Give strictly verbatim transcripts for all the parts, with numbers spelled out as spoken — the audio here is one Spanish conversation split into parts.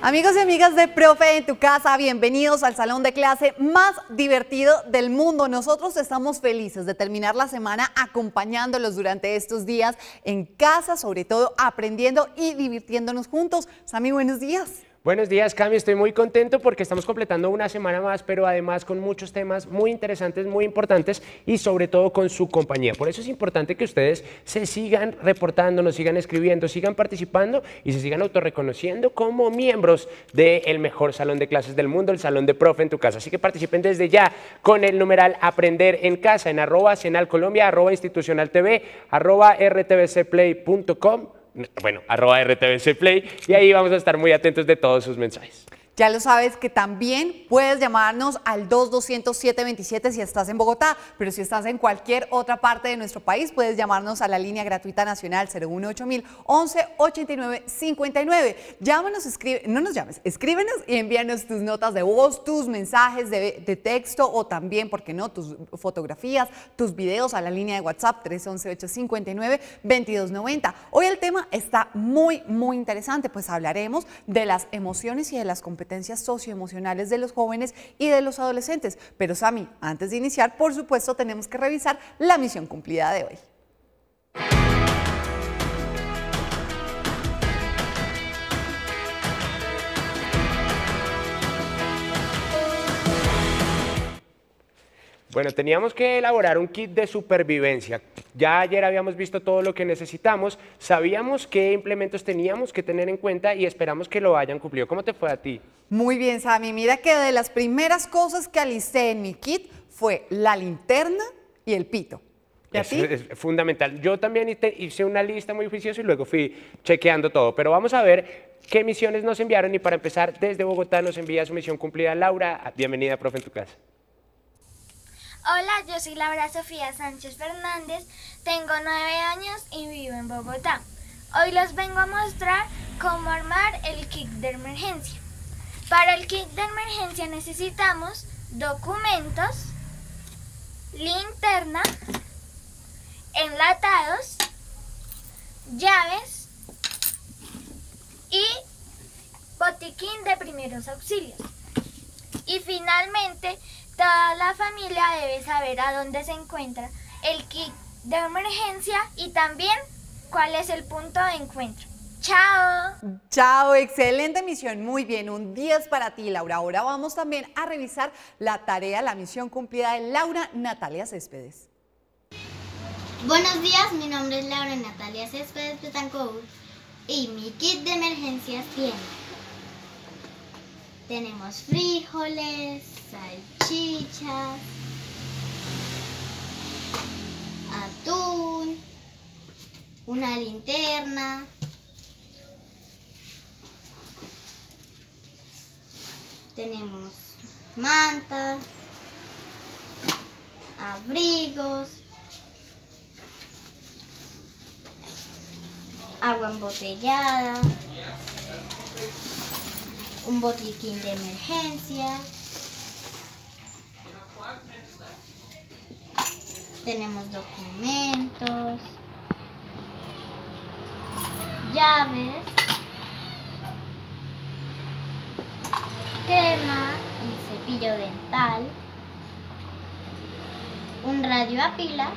Amigos y amigas de Profe en tu casa, bienvenidos al salón de clase más divertido del mundo. Nosotros estamos felices de terminar la semana acompañándolos durante estos días en casa, sobre todo aprendiendo y divirtiéndonos juntos. Sami, buenos días. Buenos días, Cami. Estoy muy contento porque estamos completando una semana más, pero además con muchos temas muy interesantes, muy importantes y sobre todo con su compañía. Por eso es importante que ustedes se sigan reportando, nos sigan escribiendo, sigan participando y se sigan autorreconociendo como miembros del mejor salón de clases del mundo, el Salón de Profe en tu casa. Así que participen desde ya con el numeral Aprender en Casa en arroba Senal Colombia, arroba Institucional T V, arroba r t v c play punto com. Bueno, arroba R T V C Play, y ahí vamos a estar muy atentos de todos sus mensajes. Ya lo sabes que también puedes llamarnos al dos dos cero cero, siete dos siete si estás en Bogotá, pero si estás en cualquier otra parte de nuestro país, puedes llamarnos a la línea gratuita nacional cero uno ocho mil once ochenta y nueve cincuenta y nueve. Llámanos, escribe, no nos llames, escríbenos y envíanos tus notas de voz, tus mensajes de, de texto o también, ¿por qué no?, tus fotografías, tus videos a la línea de WhatsApp tres once, ocho cinco nueve, veintidós noventa. Hoy el tema está muy, muy interesante, pues hablaremos de las emociones y de las competencias socioemocionales de los jóvenes y de los adolescentes. Pero Sami, antes de iniciar, por supuesto, tenemos que revisar la misión cumplida de hoy. Bueno, teníamos que elaborar un kit de supervivencia. Ya ayer habíamos visto todo lo que necesitamos, sabíamos qué implementos teníamos que tener en cuenta y esperamos que lo hayan cumplido. ¿Cómo te fue a ti? Muy bien, Sami. Mira que de las primeras cosas que alisté en mi kit fue la linterna y el pito. ¿Y a ti? Es, es fundamental. Yo también hice una lista muy juiciosa y luego fui chequeando todo. Pero vamos a ver qué misiones nos enviaron y para empezar, desde Bogotá nos envía su misión cumplida Laura. Bienvenida, profe, en tu casa. Hola, yo soy Laura Sofía Sánchez Fernández, tengo nueve años y vivo en Bogotá. Hoy les vengo a mostrar cómo armar el kit de emergencia. Para el kit de emergencia necesitamos documentos, linterna, enlatados, llaves y botiquín de primeros auxilios. Y finalmente, toda la familia debe saber a dónde se encuentra el kit de emergencia y también cuál es el punto de encuentro. ¡Chao! ¡Chao! Excelente misión. Muy bien, un diez para ti, Laura. Ahora vamos también a revisar la tarea, la misión cumplida de Laura Natalia Céspedes. Buenos días, mi nombre es Laura Natalia Céspedes Betancourt y mi kit de emergencias tiene Tenemos frijoles, salchichas, atún, una linterna, tenemos mantas, abrigos, agua embotellada, un botiquín de emergencia, tenemos documentos, llaves, crema y cepillo dental, un radio a pilas,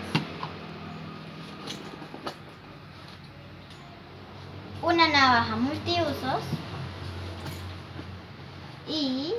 una navaja multiusos y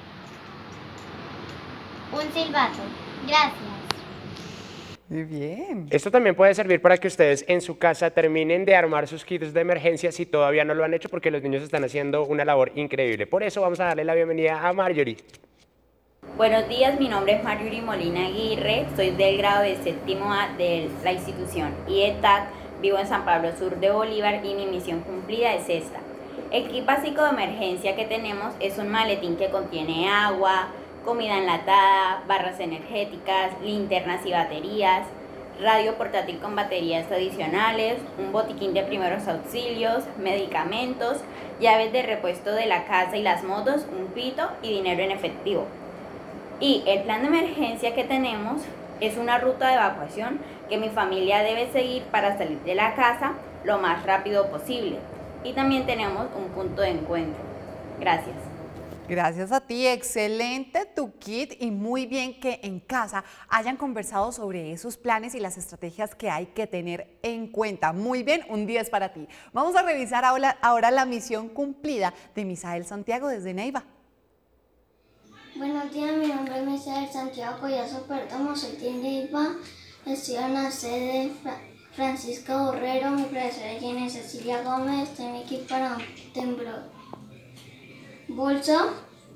un silbato. Gracias. Muy bien. Esto también puede servir para que ustedes en su casa terminen de armar sus kits de emergencia si todavía no lo han hecho, porque los niños están haciendo una labor increíble. Por eso vamos a darle la bienvenida a Marjorie. Buenos días, mi nombre es Marjorie Molina Aguirre, soy del grado de séptimo A de la institución I E T A C, vivo en San Pablo Sur de Bolívar y mi misión cumplida es esta. El kit básico de emergencia que tenemos es un maletín que contiene agua, comida enlatada, barras energéticas, linternas y baterías, radio portátil con baterías adicionales, un botiquín de primeros auxilios, medicamentos, llaves de repuesto de la casa y las motos, un pito y dinero en efectivo. Y el plan de emergencia que tenemos es una ruta de evacuación que mi familia debe seguir para salir de la casa lo más rápido posible. Y también tenemos un punto de encuentro. Gracias. Gracias a ti, excelente tu kit y muy bien que en casa hayan conversado sobre esos planes y las estrategias que hay que tener en cuenta. Muy bien, un diez para ti. Vamos a revisar ahora, ahora la misión cumplida de Misael Santiago desde Neiva. Buenos días, mi nombre es Misael Santiago Collazo Perdomo, soy de Neiva, estudio en la sede de Fra Francisco Borrero, mi profesora es Jenny Cecilia Gómez, tengo mi kit para un temblor. Bolso,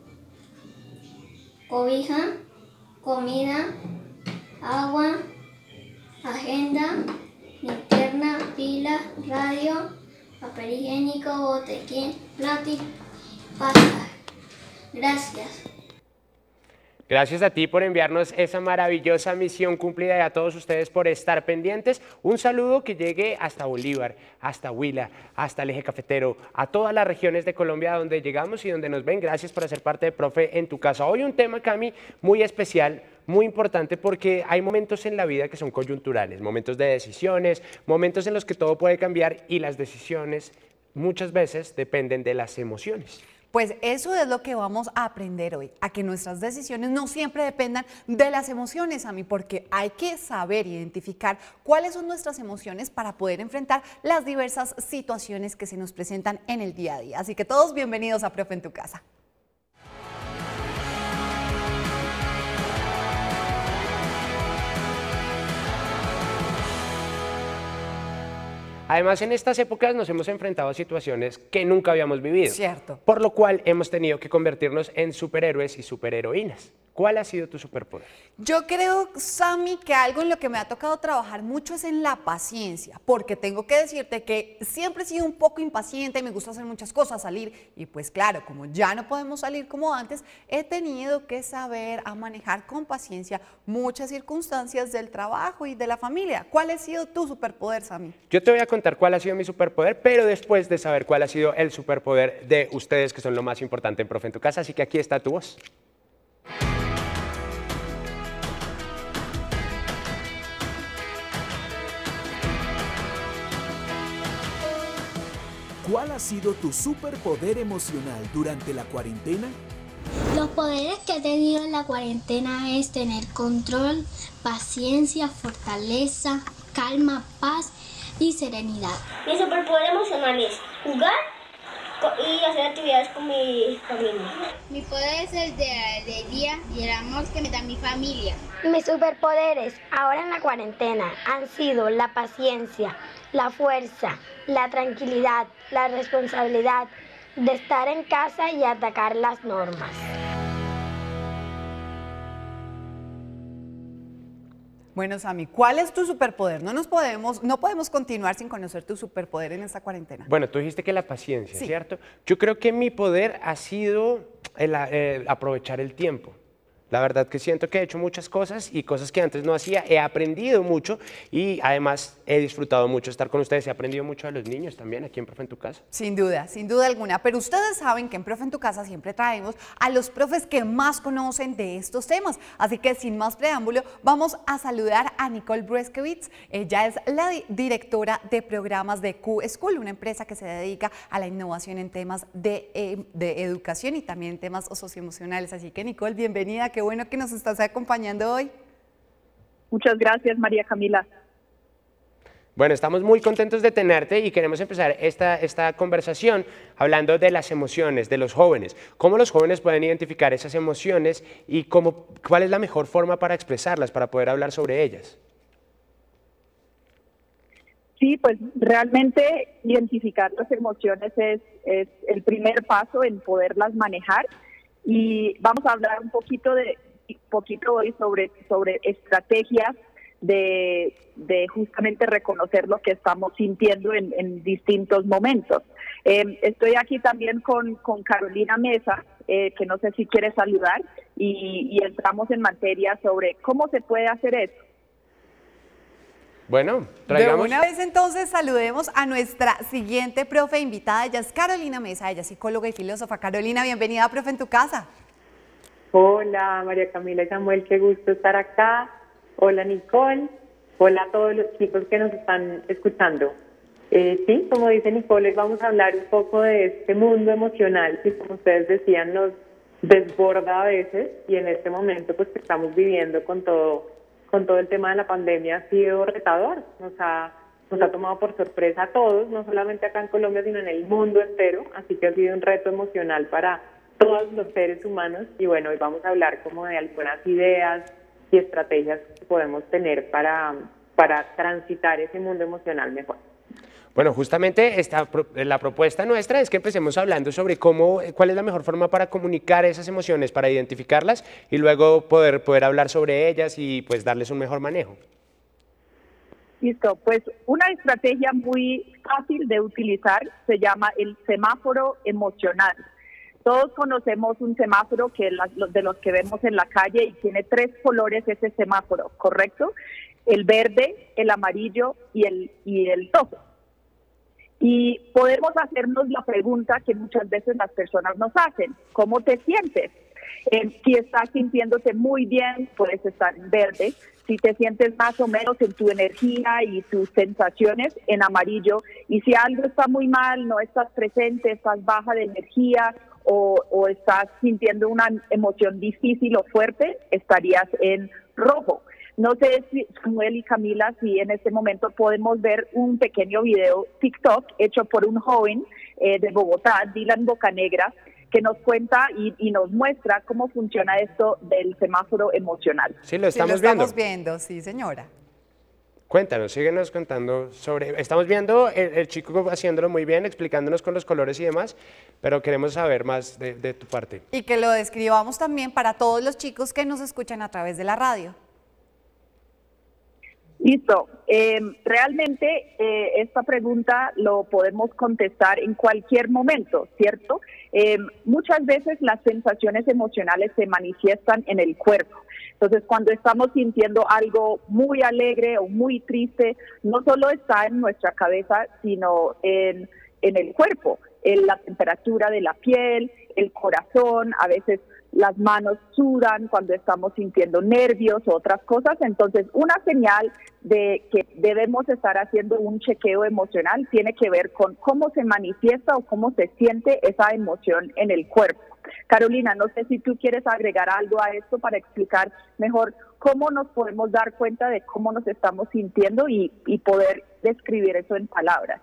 cobija, comida, agua, agenda, linterna, pila, radio, papel higiénico, botequín, plástico, pasta. Gracias. Gracias a ti por enviarnos esa maravillosa misión cumplida y a todos ustedes por estar pendientes. Un saludo que llegue hasta Bolívar, hasta Huila, hasta el Eje Cafetero, a todas las regiones de Colombia donde llegamos y donde nos ven. Gracias por hacer parte de Profe en tu Casa. Hoy un tema, Cami, muy especial, muy importante porque hay momentos en la vida que son coyunturales, momentos de decisiones, momentos en los que todo puede cambiar y las decisiones muchas veces dependen de las emociones. Pues eso es lo que vamos a aprender hoy, a que nuestras decisiones no siempre dependan de las emociones, Ami, porque hay que saber identificar cuáles son nuestras emociones para poder enfrentar las diversas situaciones que se nos presentan en el día a día. Así que todos bienvenidos a Profe en tu Casa. Además, en estas épocas nos hemos enfrentado a situaciones que nunca habíamos vivido. Cierto. Por lo cual hemos tenido que convertirnos en superhéroes y superheroínas. ¿Cuál ha sido tu superpoder? Yo creo, Sammy, que algo en lo que me ha tocado trabajar mucho es en la paciencia, porque tengo que decirte que siempre he sido un poco impaciente y me gusta hacer muchas cosas, salir, y pues claro, como ya no podemos salir como antes, he tenido que saber a manejar con paciencia muchas circunstancias del trabajo y de la familia. ¿Cuál ha sido tu superpoder, Sammy? Yo te voy a contar cuál ha sido mi superpoder, pero después de saber cuál ha sido el superpoder de ustedes, que son lo más importante en Profe en tu Casa, así que aquí está tu voz. ¿Cuál ha sido tu superpoder emocional durante la cuarentena? Los poderes que he tenido en la cuarentena es tener control, paciencia, fortaleza, calma, paz y serenidad. Mi superpoder emocional es jugar y hacer actividades con mi familia. Mi poder es el de la alegría y el amor que me da mi familia. Mis superpoderes ahora en la cuarentena han sido la paciencia, la fuerza, la tranquilidad, la responsabilidad de estar en casa y atacar las normas. Bueno, Sammy, ¿cuál es tu superpoder? No nos podemos, no podemos continuar sin conocer tu superpoder en esta cuarentena. Bueno, tú dijiste que la paciencia, Sí. ¿cierto? Yo creo que mi poder ha sido el, el aprovechar el tiempo. La verdad que siento que he hecho muchas cosas y cosas que antes no hacía. He aprendido mucho y además he disfrutado mucho estar con ustedes. He aprendido mucho de los niños también aquí en Profe en tu Casa. Sin duda, sin duda alguna. Pero ustedes saben que en Profe en tu Casa siempre traemos a los profes que más conocen de estos temas. Así que sin más preámbulo, vamos a saludar a Nicole Breskewitz. Ella es la di- directora de programas de Q School, una empresa que se dedica a la innovación en temas de, eh, de educación y también en temas socioemocionales. Así que Nicole, bienvenida. Qué bueno que nos estás acompañando hoy. Muchas gracias, María Camila. Bueno, estamos muy contentos de tenerte y queremos empezar esta, esta conversación hablando de las emociones de los jóvenes. ¿Cómo los jóvenes pueden identificar esas emociones y cómo, cuál es la mejor forma para expresarlas, para poder hablar sobre ellas? Sí, pues realmente identificar las emociones es, es el primer paso en poderlas manejar y vamos a hablar un poquito de poquito hoy sobre, sobre estrategias de, de justamente reconocer lo que estamos sintiendo en, en distintos momentos. Eh, estoy aquí también con, con Carolina Mesa, eh, que no sé si quiere saludar, y, y entramos en materia sobre cómo se puede hacer eso. Bueno, traigamos... De una vez entonces saludemos a nuestra siguiente profe invitada. Ella es Carolina Mesa, ella es psicóloga y filósofa. Carolina, bienvenida a Profe en tu Casa. Hola María Camila y Samuel, qué gusto estar acá. Hola Nicole, hola a todos los chicos que nos están escuchando. Eh, sí, como dice Nicole, vamos a hablar un poco de este mundo emocional que, como ustedes decían, nos desborda a veces, y en este momento pues que estamos viviendo con todo, con todo el tema de la pandemia ha sido retador, nos ha, nos ha tomado por sorpresa a todos, no solamente acá en Colombia, sino en el mundo entero, así que ha sido un reto emocional para todos los seres humanos. Y bueno, hoy vamos a hablar como de algunas ideas y estrategias que podemos tener para, para transitar ese mundo emocional mejor. Bueno, justamente esta, la propuesta nuestra es que empecemos hablando sobre cómo, cuál es la mejor forma para comunicar esas emociones, para identificarlas y luego poder, poder hablar sobre ellas y pues darles un mejor manejo. Listo, pues una estrategia muy fácil de utilizar se llama el semáforo emocional. Todos conocemos un semáforo que de los que vemos en la calle y tiene tres colores ese semáforo, ¿correcto? El verde, el amarillo y el, y el rojo. Y podemos hacernos la pregunta que muchas veces las personas nos hacen: ¿cómo te sientes? Eh, si estás sintiéndote muy bien, puedes estar en verde. Si te sientes más o menos en tu energía y tus sensaciones, en amarillo. Y si algo está muy mal, no estás presente, estás baja de energía o, o estás sintiendo una emoción difícil o fuerte, estarías en rojo. No sé si Samuel y Camila, si en este momento podemos ver un pequeño video TikTok hecho por un joven eh, de Bogotá, Dylan Bocanegra, que nos cuenta y, y nos muestra cómo funciona esto del semáforo emocional. Sí, lo estamos, sí, lo estamos viendo. viendo, sí, señora. Cuéntanos, síguenos contando sobre... Estamos viendo el, el chico haciéndolo muy bien, explicándonos con los colores y demás, pero queremos saber más de, de tu parte. Y que lo describamos también para todos los chicos que nos escuchan a través de la radio. Listo. Eh, realmente eh, esta pregunta lo podemos contestar en cualquier momento, ¿cierto? Eh, muchas veces las sensaciones emocionales se manifiestan en el cuerpo. Entonces, cuando estamos sintiendo algo muy alegre o muy triste, no solo está en nuestra cabeza, sino en, en el cuerpo, en la temperatura de la piel, el corazón, a veces las manos sudan cuando estamos sintiendo nervios o otras cosas. Entonces, una señal de que debemos estar haciendo un chequeo emocional tiene que ver con cómo se manifiesta o cómo se siente esa emoción en el cuerpo. Carolina, no sé si tú quieres agregar algo a esto para explicar mejor cómo nos podemos dar cuenta de cómo nos estamos sintiendo y, y poder describir eso en palabras.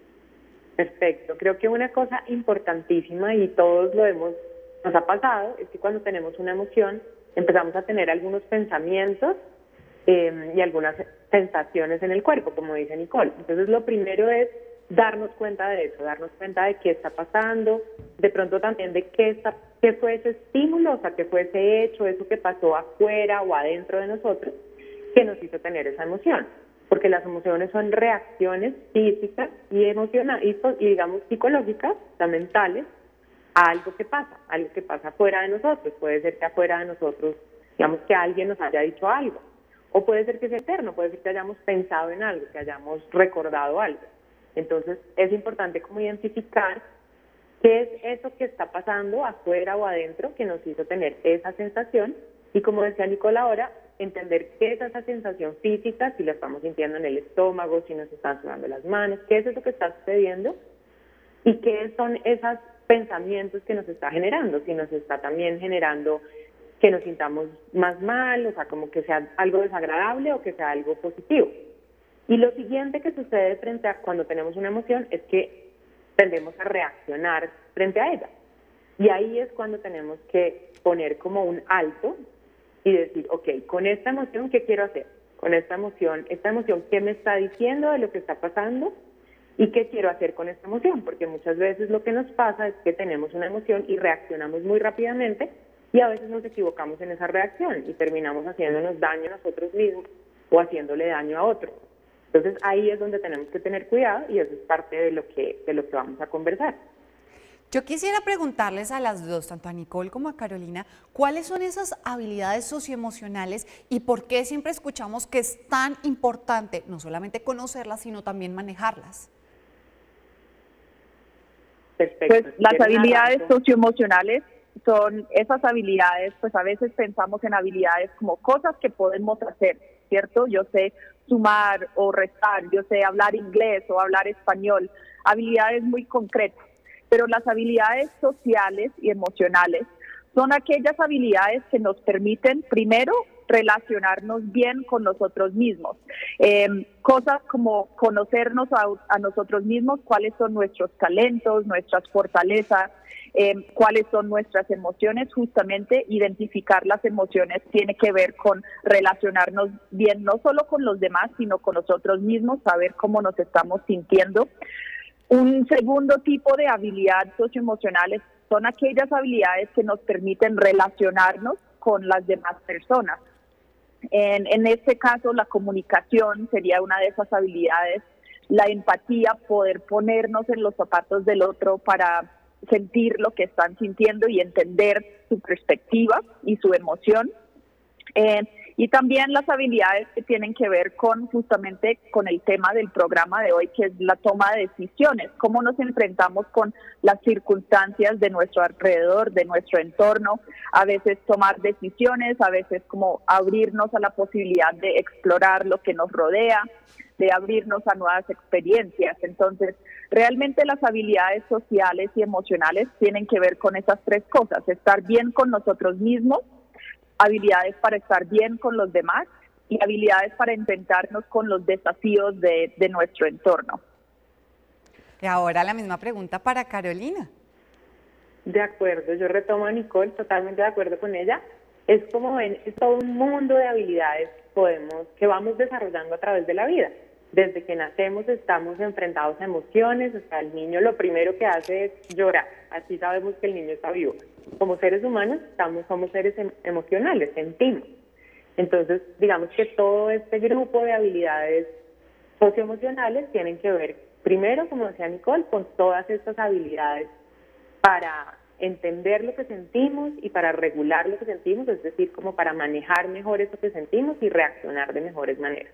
Perfecto. Creo que una cosa importantísima, y todos lo hemos nos ha pasado, es que cuando tenemos una emoción empezamos a tener algunos pensamientos eh, y algunas sensaciones en el cuerpo, como dice Nicole. Entonces lo primero es darnos cuenta de eso, darnos cuenta de qué está pasando, de pronto también de qué, está, qué fue ese estímulo, o sea, qué fue ese hecho, eso que pasó afuera o adentro de nosotros, que nos hizo tener esa emoción. Porque las emociones son reacciones físicas y emocionales, y, y digamos psicológicas, o sea, mentales, a algo que pasa, algo que pasa fuera de nosotros. Puede ser que afuera de nosotros, digamos, que alguien nos haya dicho algo, o puede ser que sea eterno, puede ser que hayamos pensado en algo, que hayamos recordado algo. Entonces es importante como identificar qué es eso que está pasando afuera o adentro que nos hizo tener esa sensación, y como decía Nicola ahora, entender qué es esa sensación física, si la estamos sintiendo en el estómago, si nos están sudando las manos, qué es eso que está sucediendo y qué son esos pensamientos que nos está generando, si nos está también generando que nos sintamos más mal, o sea, como que sea algo desagradable o que sea algo positivo. Y lo siguiente que sucede frente a cuando tenemos una emoción es que tendemos a reaccionar frente a ella. Y ahí es cuando tenemos que poner como un alto y decir, ok, con esta emoción, ¿qué quiero hacer? Con esta emoción, esta emoción, ¿qué me está diciendo de lo que está pasando? ¿Y qué quiero hacer con esta emoción? Porque muchas veces lo que nos pasa es que tenemos una emoción y reaccionamos muy rápidamente, y a veces nos equivocamos en esa reacción y terminamos haciéndonos daño a nosotros mismos o haciéndole daño a otro. Entonces ahí es donde tenemos que tener cuidado, y eso es parte de lo que, de lo que vamos a conversar. Yo quisiera preguntarles a las dos, tanto a Nicole como a Carolina, ¿cuáles son esas habilidades socioemocionales y por qué siempre escuchamos que es tan importante no solamente conocerlas, sino también manejarlas? Perfecto. Pues las habilidades socioemocionales son esas habilidades, pues a veces pensamos en habilidades como cosas que podemos hacer, ¿cierto? Yo sé sumar o restar, yo sé hablar inglés o hablar español, habilidades muy concretas. Pero las habilidades sociales y emocionales son aquellas habilidades que nos permiten, primero, relacionarnos bien con nosotros mismos. Eh, cosas como conocernos a, a nosotros mismos, cuáles son nuestros talentos, nuestras fortalezas, eh, cuáles son nuestras emociones. Justamente identificar las emociones tiene que ver con relacionarnos bien, no solo con los demás, sino con nosotros mismos, saber cómo nos estamos sintiendo. Un segundo tipo de habilidad socioemocionales son aquellas habilidades que nos permiten relacionarnos con las demás personas. En, en este caso, la comunicación sería una de esas habilidades, la empatía, poder ponernos en los zapatos del otro para sentir lo que están sintiendo y entender su perspectiva y su emoción. Eh, y también las habilidades que tienen que ver con justamente con el tema del programa de hoy, que es la toma de decisiones, cómo nos enfrentamos con las circunstancias de nuestro alrededor, de nuestro entorno, a veces tomar decisiones, a veces como abrirnos a la posibilidad de explorar lo que nos rodea, de abrirnos a nuevas experiencias. Entonces, realmente las habilidades sociales y emocionales tienen que ver con esas tres cosas: estar bien con nosotros mismos, habilidades para estar bien con los demás y habilidades para enfrentarnos con los desafíos de, de nuestro entorno. Y ahora la misma pregunta para Carolina. De acuerdo, yo retomo a Nicole, totalmente de acuerdo con ella. Es como ven, es todo un mundo de habilidades que podemos, que vamos desarrollando a través de la vida. Desde que nacemos estamos enfrentados a emociones, o sea, el niño lo primero que hace es llorar, así sabemos que el niño está vivo. Como seres humanos estamos, somos seres em- emocionales, sentimos. Entonces, digamos que todo este grupo de habilidades socioemocionales tienen que ver, primero, como decía Nicole, con todas estas habilidades para entender lo que sentimos y para regular lo que sentimos, es decir, como para manejar mejor eso que sentimos y reaccionar de mejores maneras.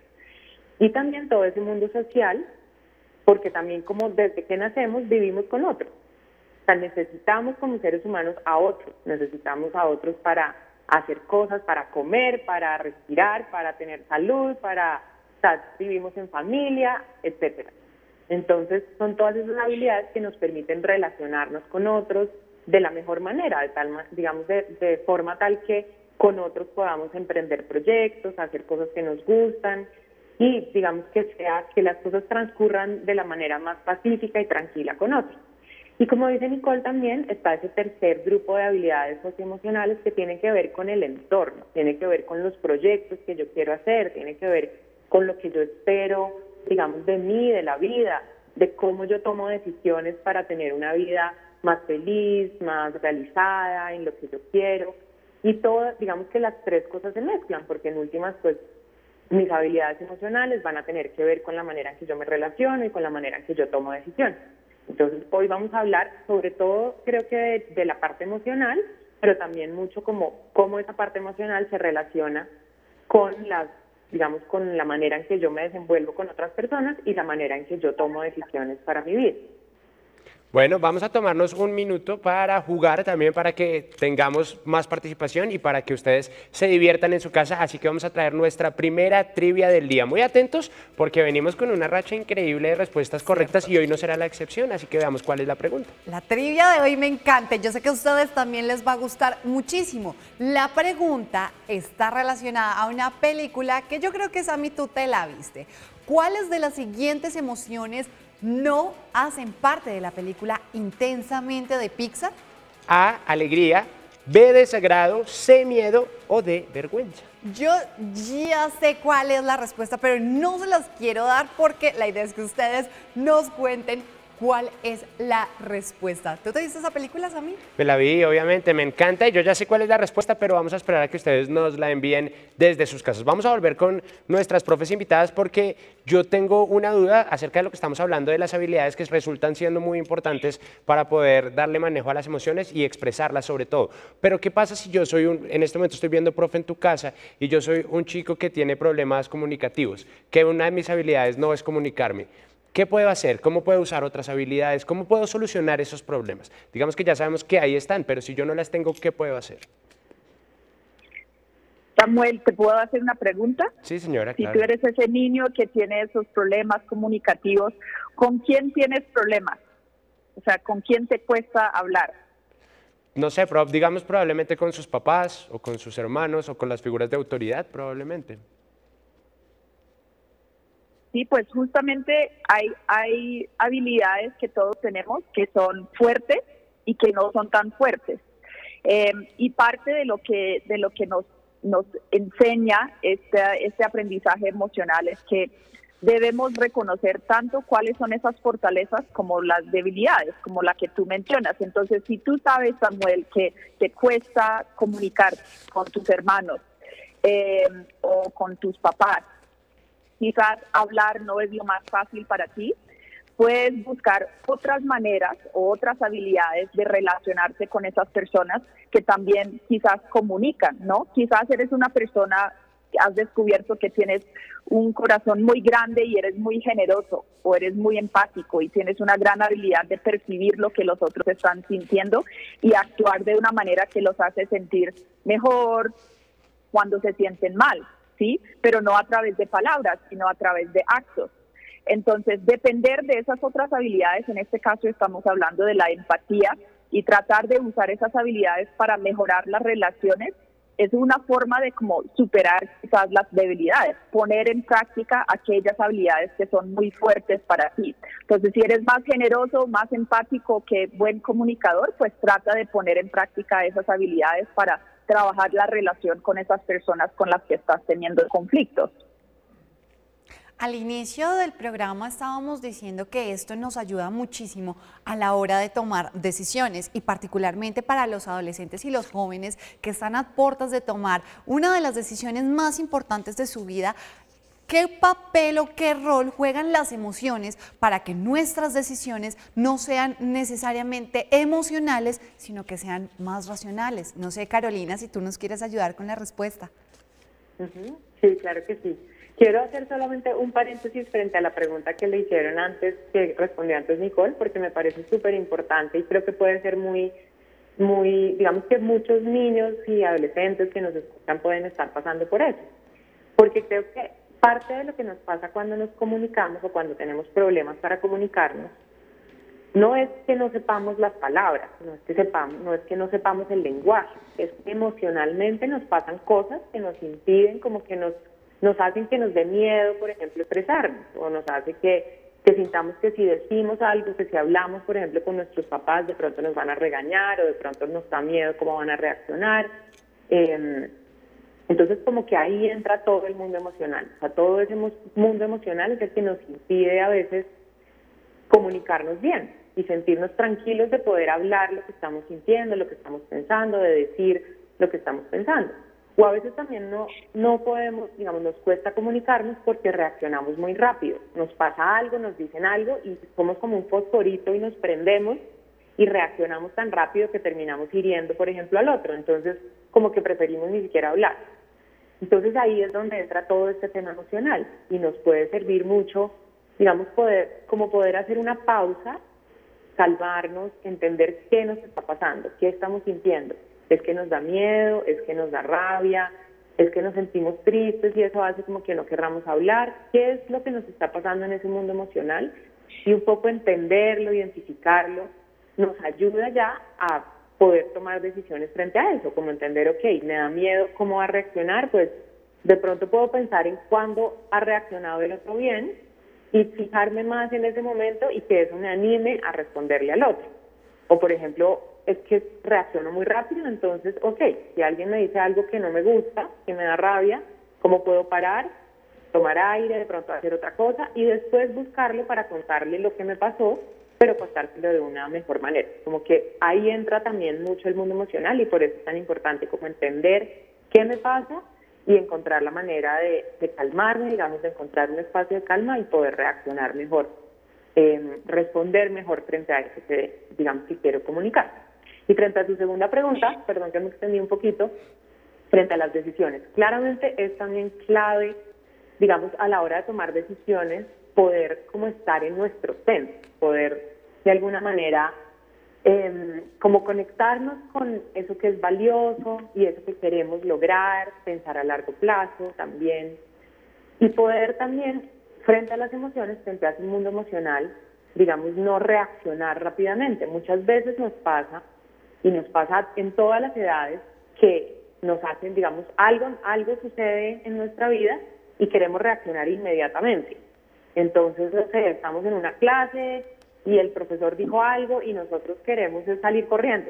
Y también todo ese mundo social, porque también como desde que nacemos vivimos con otros. O sea, necesitamos como seres humanos a otros, necesitamos a otros para hacer cosas, para comer, para respirar, para tener salud, para, o sea, vivimos en familia, etcétera. Entonces, son todas esas habilidades que nos permiten relacionarnos con otros de la mejor manera, de tal, digamos, de, de forma tal que con otros podamos emprender proyectos, hacer cosas que nos gustan y, digamos, que sea que las cosas transcurran de la manera más pacífica y tranquila con otros. Y como dice Nicole también, está ese tercer grupo de habilidades socioemocionales que tienen que ver con el entorno, tiene que ver con los proyectos que yo quiero hacer, tiene que ver con lo que yo espero, digamos, de mí, de la vida, de cómo yo tomo decisiones para tener una vida más feliz, más realizada en lo que yo quiero. Y todo, digamos que las tres cosas se mezclan, porque en últimas, pues, mis habilidades emocionales van a tener que ver con la manera en que yo me relaciono y con la manera en que yo tomo decisiones. Entonces, hoy vamos a hablar sobre todo, creo que de, de la parte emocional, pero también mucho como cómo esa parte emocional se relaciona con las, digamos, con la manera en que yo me desenvuelvo con otras personas y la manera en que yo tomo decisiones para mi vida. Bueno, vamos a tomarnos un minuto para jugar también, para que tengamos más participación y para que ustedes se diviertan en su casa. Así que vamos a traer nuestra primera trivia del día. Muy atentos porque venimos con una racha increíble de respuestas correctas y hoy no será la excepción. Así que veamos cuál es la pregunta. La trivia de hoy me encanta. Yo sé que a ustedes también les va a gustar muchísimo. La pregunta está relacionada a una película que yo creo que, Sammy, tú te la viste. ¿Cuáles de las siguientes emociones no hacen parte de la película Intensamente de Pixar? A, alegría, B, desagrado, C, miedo o D, vergüenza. Yo ya sé cuál es la respuesta, pero no se las quiero dar porque la idea es que ustedes nos cuenten cuál es la respuesta. ¿Tú te viste esa película, Sammy? Me la vi, obviamente, me encanta y yo ya sé cuál es la respuesta, pero vamos a esperar a que ustedes nos la envíen desde sus casas. Vamos a volver con nuestras profes invitadas porque yo tengo una duda acerca de lo que estamos hablando de las habilidades que resultan siendo muy importantes para poder darle manejo a las emociones y expresarlas sobre todo. Pero ¿qué pasa si yo soy un, en este momento estoy viendo profe en tu casa y yo soy un chico que tiene problemas comunicativos, que una de mis habilidades no es comunicarme? ¿Qué puedo hacer? ¿Cómo puedo usar otras habilidades? ¿Cómo puedo solucionar esos problemas? Digamos que ya sabemos que ahí están, pero si yo no las tengo, ¿qué puedo hacer? Samuel, ¿te puedo hacer una pregunta? Sí, señora, Si claro. tú eres ese niño que tiene esos problemas comunicativos, ¿con quién tienes problemas? O sea, ¿con quién te cuesta hablar? No sé, prob- digamos probablemente con sus papás o con sus hermanos o con las figuras de autoridad, probablemente. Sí, pues justamente hay, hay habilidades que todos tenemos que son fuertes y que no son tan fuertes. Eh, y parte de lo que, de lo que nos, nos enseña este, este aprendizaje emocional es que debemos reconocer tanto cuáles son esas fortalezas como las debilidades, como la que tú mencionas. Entonces, si tú sabes, Samuel, que te cuesta comunicar con tus hermanos eh, o con tus papás, quizás hablar no es lo más fácil para ti, puedes buscar otras maneras o otras habilidades de relacionarse con esas personas que también quizás comunican, ¿no? Quizás eres una persona que has descubierto que tienes un corazón muy grande y eres muy generoso o eres muy empático y tienes una gran habilidad de percibir lo que los otros están sintiendo y actuar de una manera que los hace sentir mejor cuando se sienten mal, ¿sí? Pero no a través de palabras, sino a través de actos. Entonces, depender de esas otras habilidades, en este caso estamos hablando de la empatía, y tratar de usar esas habilidades para mejorar las relaciones, es una forma de como superar quizás las debilidades, poner en práctica aquellas habilidades que son muy fuertes para ti. Entonces, si eres más generoso, más empático que buen comunicador, pues trata de poner en práctica esas habilidades para trabajar la relación con esas personas con las que estás teniendo conflictos. Al inicio del programa estábamos diciendo que esto nos ayuda muchísimo a la hora de tomar decisiones y particularmente para los adolescentes y los jóvenes que están a puertas de tomar una de las decisiones más importantes de su vida. ¿Qué papel o qué rol juegan las emociones para que nuestras decisiones no sean necesariamente emocionales, sino que sean más racionales? No sé, Carolina, si tú nos quieres ayudar con la respuesta. Uh-huh. Sí, claro que sí. Quiero hacer solamente un paréntesis frente a la pregunta que le hicieron antes, que respondió antes Nicole, porque me parece súper importante y creo que puede ser muy, muy, digamos que muchos niños y adolescentes que nos escuchan pueden estar pasando por eso. Porque creo que parte de lo que nos pasa cuando nos comunicamos o cuando tenemos problemas para comunicarnos, no es que no sepamos las palabras, no es que sepamos, no es que no sepamos el lenguaje, es que emocionalmente nos pasan cosas que nos impiden, como que nos nos hacen que nos dé miedo, por ejemplo, expresarnos, o nos hace que, que sintamos que si decimos algo, que si hablamos, por ejemplo, con nuestros papás, de pronto nos van a regañar, o de pronto nos da miedo cómo van a reaccionar. Eh, entonces, como que ahí entra todo el mundo emocional. O sea, todo ese mundo emocional es el que nos impide a veces comunicarnos bien y sentirnos tranquilos de poder hablar lo que estamos sintiendo, lo que estamos pensando, de decir lo que estamos pensando. O a veces también no, no podemos, digamos, nos cuesta comunicarnos porque reaccionamos muy rápido. Nos pasa algo, nos dicen algo y somos como un fosforito y nos prendemos y reaccionamos tan rápido que terminamos hiriendo, por ejemplo, al otro. Entonces, como que preferimos ni siquiera hablar. Entonces ahí es donde entra todo este tema emocional y nos puede servir mucho, digamos, poder, como poder hacer una pausa, calmarnos, entender qué nos está pasando, qué estamos sintiendo. Es que nos da miedo, es que nos da rabia, es que nos sentimos tristes y eso hace como que no querramos hablar. ¿Qué es lo que nos está pasando en ese mundo emocional? Y un poco entenderlo, identificarlo, nos ayuda ya a poder tomar decisiones frente a eso, como entender, ok, me da miedo, ¿cómo va a reaccionar? Pues de pronto puedo pensar en cuándo ha reaccionado el otro bien y fijarme más en ese momento y que eso me anime a responderle al otro. O por ejemplo, es que reacciono muy rápido, entonces, ok, si alguien me dice algo que no me gusta, que me da rabia, ¿cómo puedo parar? Tomar aire, de pronto hacer otra cosa y después buscarlo para contarle lo que me pasó, pero contárselo de una mejor manera. Como que ahí entra también mucho el mundo emocional y por eso es tan importante como entender qué me pasa y encontrar la manera de, de calmarme, digamos, de encontrar un espacio de calma y poder reaccionar mejor, eh, responder mejor frente a eso que, digamos, que quiero comunicar. Y frente a tu segunda pregunta, perdón que me extendí un poquito, frente a las decisiones, claramente es también clave, digamos, a la hora de tomar decisiones, poder como estar en nuestro centro, poder de alguna manera eh, como conectarnos con eso que es valioso y eso que queremos lograr, pensar a largo plazo también, y poder también, frente a las emociones, frente a ese mundo emocional, digamos, no reaccionar rápidamente. Muchas veces nos pasa, y nos pasa en todas las edades, que nos hacen, digamos, algo, algo sucede en nuestra vida y queremos reaccionar inmediatamente. Entonces, no sé, estamos en una clase y el profesor dijo algo y nosotros queremos es salir corriendo.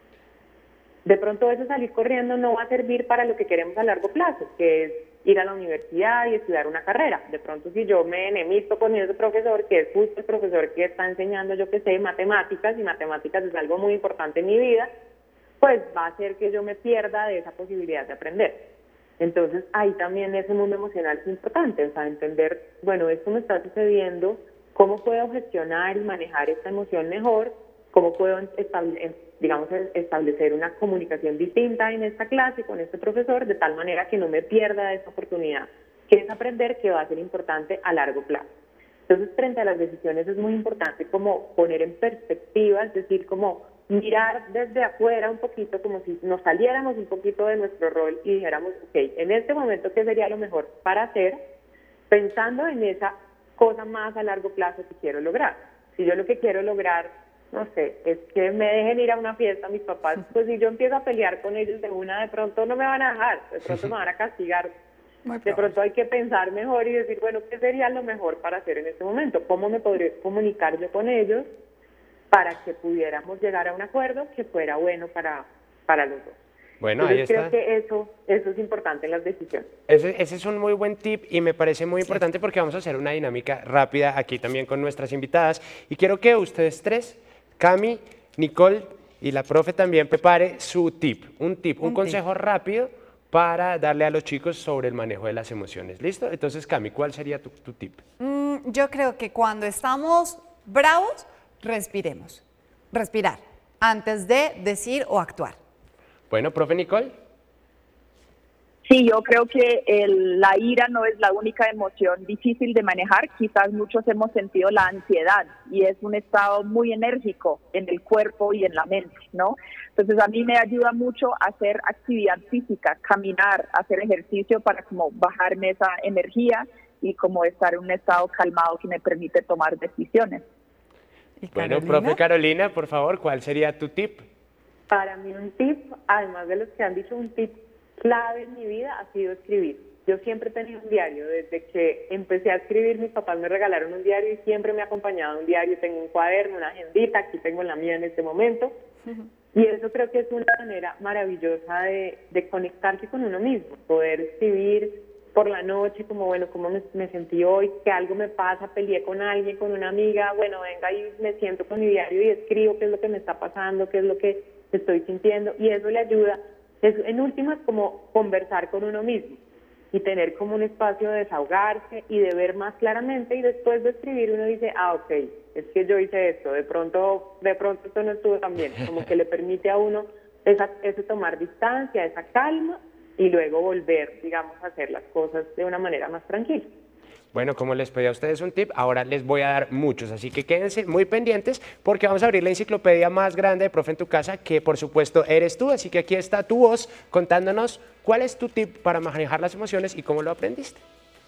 De pronto ese salir corriendo no va a servir para lo que queremos a largo plazo, que es ir a la universidad y estudiar una carrera. De pronto si yo me enemisto con ese profesor, que es justo el profesor que está enseñando, yo que sé, matemáticas, y matemáticas es algo muy importante en mi vida, pues va a hacer que yo me pierda de esa posibilidad de aprender. Entonces ahí también ese mundo emocional es importante, o sea, entender, bueno, esto me está sucediendo, ¿cómo puedo gestionar y manejar esta emoción mejor? ¿Cómo puedo establecer, digamos, establecer una comunicación distinta en esta clase con este profesor de tal manera que no me pierda de esta oportunidad, que es aprender, que va a ser importante a largo plazo? Entonces, frente a las decisiones es muy importante como poner en perspectiva, es decir, como mirar desde afuera un poquito, como si nos saliéramos un poquito de nuestro rol y dijéramos, ok, en este momento, ¿qué sería lo mejor para hacer? Pensando en esa cosa más a largo plazo que quiero lograr. Si yo lo que quiero lograr, no sé, es que me dejen ir a una fiesta mis papás, pues si yo empiezo a pelear con ellos de una, de pronto no me van a dejar, de pronto me van a castigar. De pronto hay que pensar mejor y decir, bueno, ¿qué sería lo mejor para hacer en este momento? ¿Cómo me podría comunicar yo con ellos para que pudiéramos llegar a un acuerdo que fuera bueno para, para los dos? Bueno, Entonces, ahí está. creo que eso, eso es importante en las decisiones. Ese, ese es un muy buen tip y me parece muy importante porque vamos a hacer una dinámica rápida aquí también con nuestras invitadas. Y quiero que ustedes tres, Cami, Nicole y la profe también, prepare su tip, un tip, un, un consejo tip. rápido para darle a los chicos sobre el manejo de las emociones. ¿Listo? Entonces, Cami, ¿cuál sería tu, tu tip? Mm, yo creo que cuando estamos bravos, respiremos. Respirar antes de decir o actuar. Bueno, profe Nicole. Sí, yo creo que el, la ira no es la única emoción difícil de manejar. Quizás muchos hemos sentido la ansiedad y es un estado muy enérgico en el cuerpo y en la mente, ¿no? Entonces a mí me ayuda mucho hacer actividad física, caminar, hacer ejercicio para como bajarme esa energía y como estar en un estado calmado que me permite tomar decisiones. Bueno, profe Carolina, por favor, ¿cuál sería tu tip? Para mí un tip, además de los que han dicho, un tip clave en mi vida ha sido escribir. Yo siempre he tenido un diario, desde que empecé a escribir mis papás me regalaron un diario y siempre me ha acompañado un diario. Tengo un cuaderno, una agendita, aquí tengo la mía en este momento. Uh-huh. Y eso creo que es una manera maravillosa de, de conectarse con uno mismo, poder escribir por la noche, como bueno, cómo me, me sentí hoy, que algo me pasa, peleé con alguien, con una amiga, bueno, venga y me siento con mi diario y escribo qué es lo que me está pasando, qué es lo que estoy sintiendo, y eso le ayuda, es, en últimas, como conversar con uno mismo y tener como un espacio de desahogarse y de ver más claramente, y después de escribir uno dice, ah, ok, es que yo hice esto, de pronto, de pronto esto no estuvo tan bien, como que le permite a uno esa, ese tomar distancia, esa calma, y luego volver, digamos, a hacer las cosas de una manera más tranquila. Bueno, como les pedí a ustedes un tip, ahora les voy a dar muchos, así que quédense muy pendientes porque vamos a abrir la enciclopedia más grande de Profe en tu Casa, que por supuesto eres tú, así que aquí está tu voz contándonos cuál es tu tip para manejar las emociones y cómo lo aprendiste.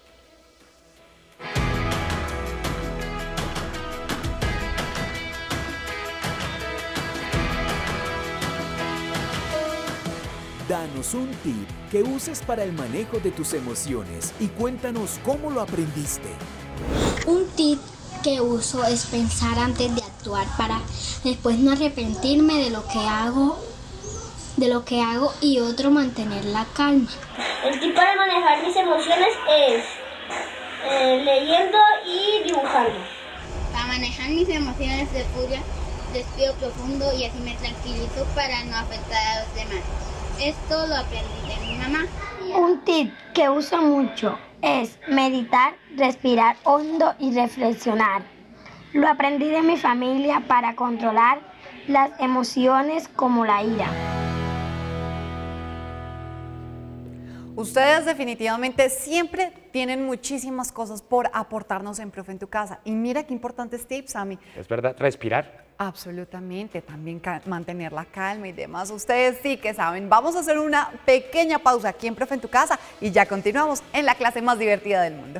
Danos un tip que uses para el manejo de tus emociones y cuéntanos cómo lo aprendiste. Un tip que uso es pensar antes de actuar para después no arrepentirme de lo que hago, de lo que hago y otro mantener la calma. El tip para manejar mis emociones es eh, leyendo y dibujando. Para manejar mis emociones de furia, respiro profundo y así me tranquilizo para no afectar a los demás. Esto lo aprendí de mi mamá. Un tip que uso mucho es meditar, respirar hondo y reflexionar. Lo aprendí de mi familia para controlar las emociones como la ira. Ustedes definitivamente siempre tienen muchísimas cosas por aportarnos en Profe en tu Casa. Y mira qué importantes tips, Sammy. Es verdad, respirar. Absolutamente, también mantener la calma y demás. Ustedes sí que saben. Vamos a hacer una pequeña pausa aquí en Profe en tu Casa y ya continuamos en la clase más divertida del mundo.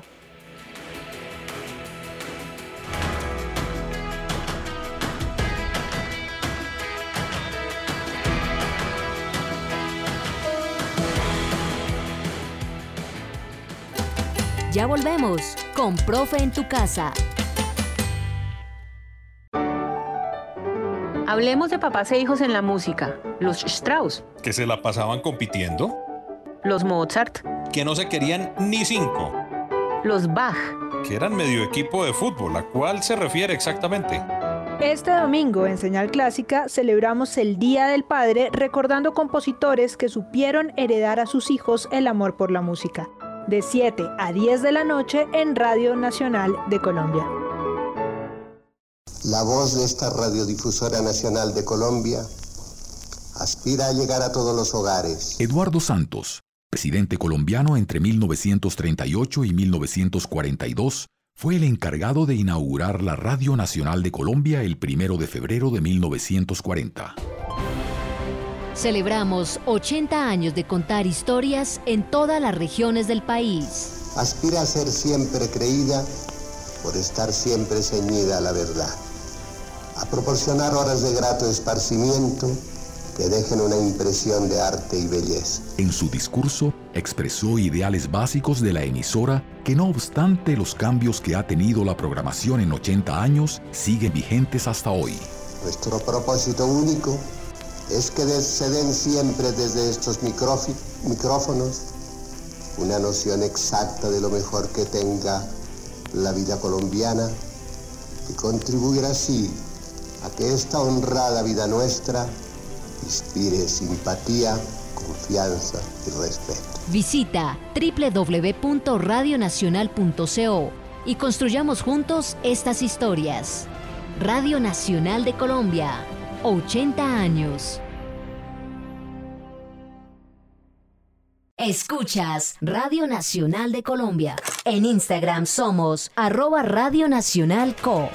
Ya volvemos con Profe en tu Casa. Hablemos de papás e hijos en la música. Los Strauss. ¿Que se la pasaban compitiendo? Los Mozart. Que no se querían ni cinco. Los Bach. Que eran medio equipo de fútbol. ¿A cuál se refiere exactamente? Este domingo en Señal Clásica celebramos el Día del Padre recordando compositores que supieron heredar a sus hijos el amor por la música. De siete a diez de la noche en Radio Nacional de Colombia. La voz de esta radiodifusora nacional de Colombia aspira a llegar a todos los hogares. Eduardo Santos, presidente colombiano entre mil novecientos treinta y ocho y mil novecientos cuarenta y dos, fue el encargado de inaugurar la Radio Nacional de Colombia el primero de febrero de mil novecientos cuarenta. Celebramos ochenta años de contar historias en todas las regiones del país. Aspira a ser siempre creída por estar siempre ceñida a la verdad. A proporcionar horas de grato esparcimiento que dejen una impresión de arte y belleza. En su discurso expresó ideales básicos de la emisora que, no obstante los cambios que ha tenido la programación en ochenta años, siguen vigentes hasta hoy. Nuestro propósito único es que se den siempre desde estos micrófonos una noción exacta de lo mejor que tenga la vida colombiana y contribuir así a que esta honrada vida nuestra inspire simpatía, confianza y respeto. Visita doble u doble u doble u punto radio nacional punto co y construyamos juntos estas historias. Radio Nacional de Colombia, ochenta años. Escuchas Radio Nacional de Colombia. En Instagram somos arroba Radio Nacional Co.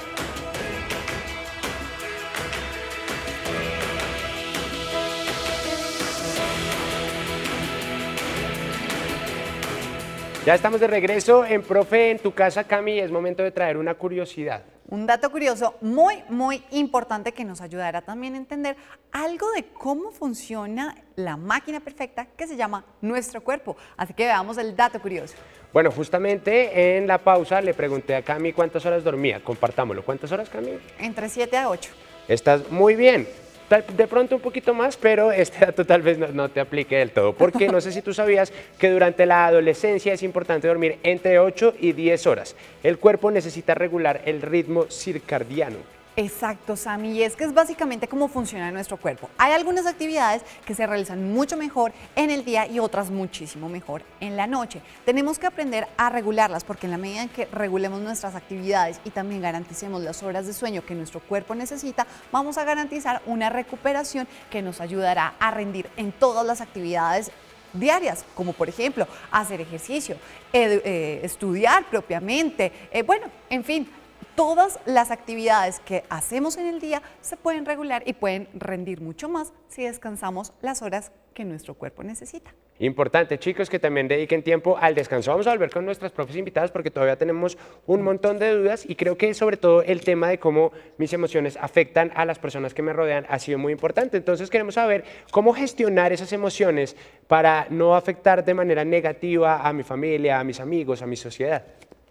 Ya estamos de regreso en Profe en tu Casa, Cami. Es momento de traer una curiosidad. Un dato curioso muy, muy importante que nos ayudará también a entender algo de cómo funciona la máquina perfecta que se llama nuestro cuerpo. Así que veamos el dato curioso. Bueno, justamente en la pausa le pregunté a Cami cuántas horas dormía. Compartámoslo. ¿Cuántas horas, Cami? Entre siete a ocho. Estás muy bien. De pronto un poquito más, pero este dato tal vez no, no te aplique del todo, porque no sé si tú sabías que durante la adolescencia es importante dormir entre ocho y diez horas. El cuerpo necesita regular el ritmo circadiano. Exacto, Sammy, y es que es básicamente cómo funciona nuestro cuerpo. Hay algunas actividades que se realizan mucho mejor en el día y otras muchísimo mejor en la noche. Tenemos que aprender a regularlas porque en la medida en que regulemos nuestras actividades y también garanticemos las horas de sueño que nuestro cuerpo necesita, vamos a garantizar una recuperación que nos ayudará a rendir en todas las actividades diarias, como por ejemplo hacer ejercicio, ed- eh, estudiar propiamente, eh, bueno, en fin. Todas las actividades que hacemos en el día se pueden regular y pueden rendir mucho más si descansamos las horas que nuestro cuerpo necesita. Importante, chicos, que también dediquen tiempo al descanso. Vamos a volver con nuestras profes invitadas porque todavía tenemos un montón de dudas y creo que sobre todo el tema de cómo mis emociones afectan a las personas que me rodean ha sido muy importante. Entonces queremos saber cómo gestionar esas emociones para no afectar de manera negativa a mi familia, a mis amigos, a mi sociedad.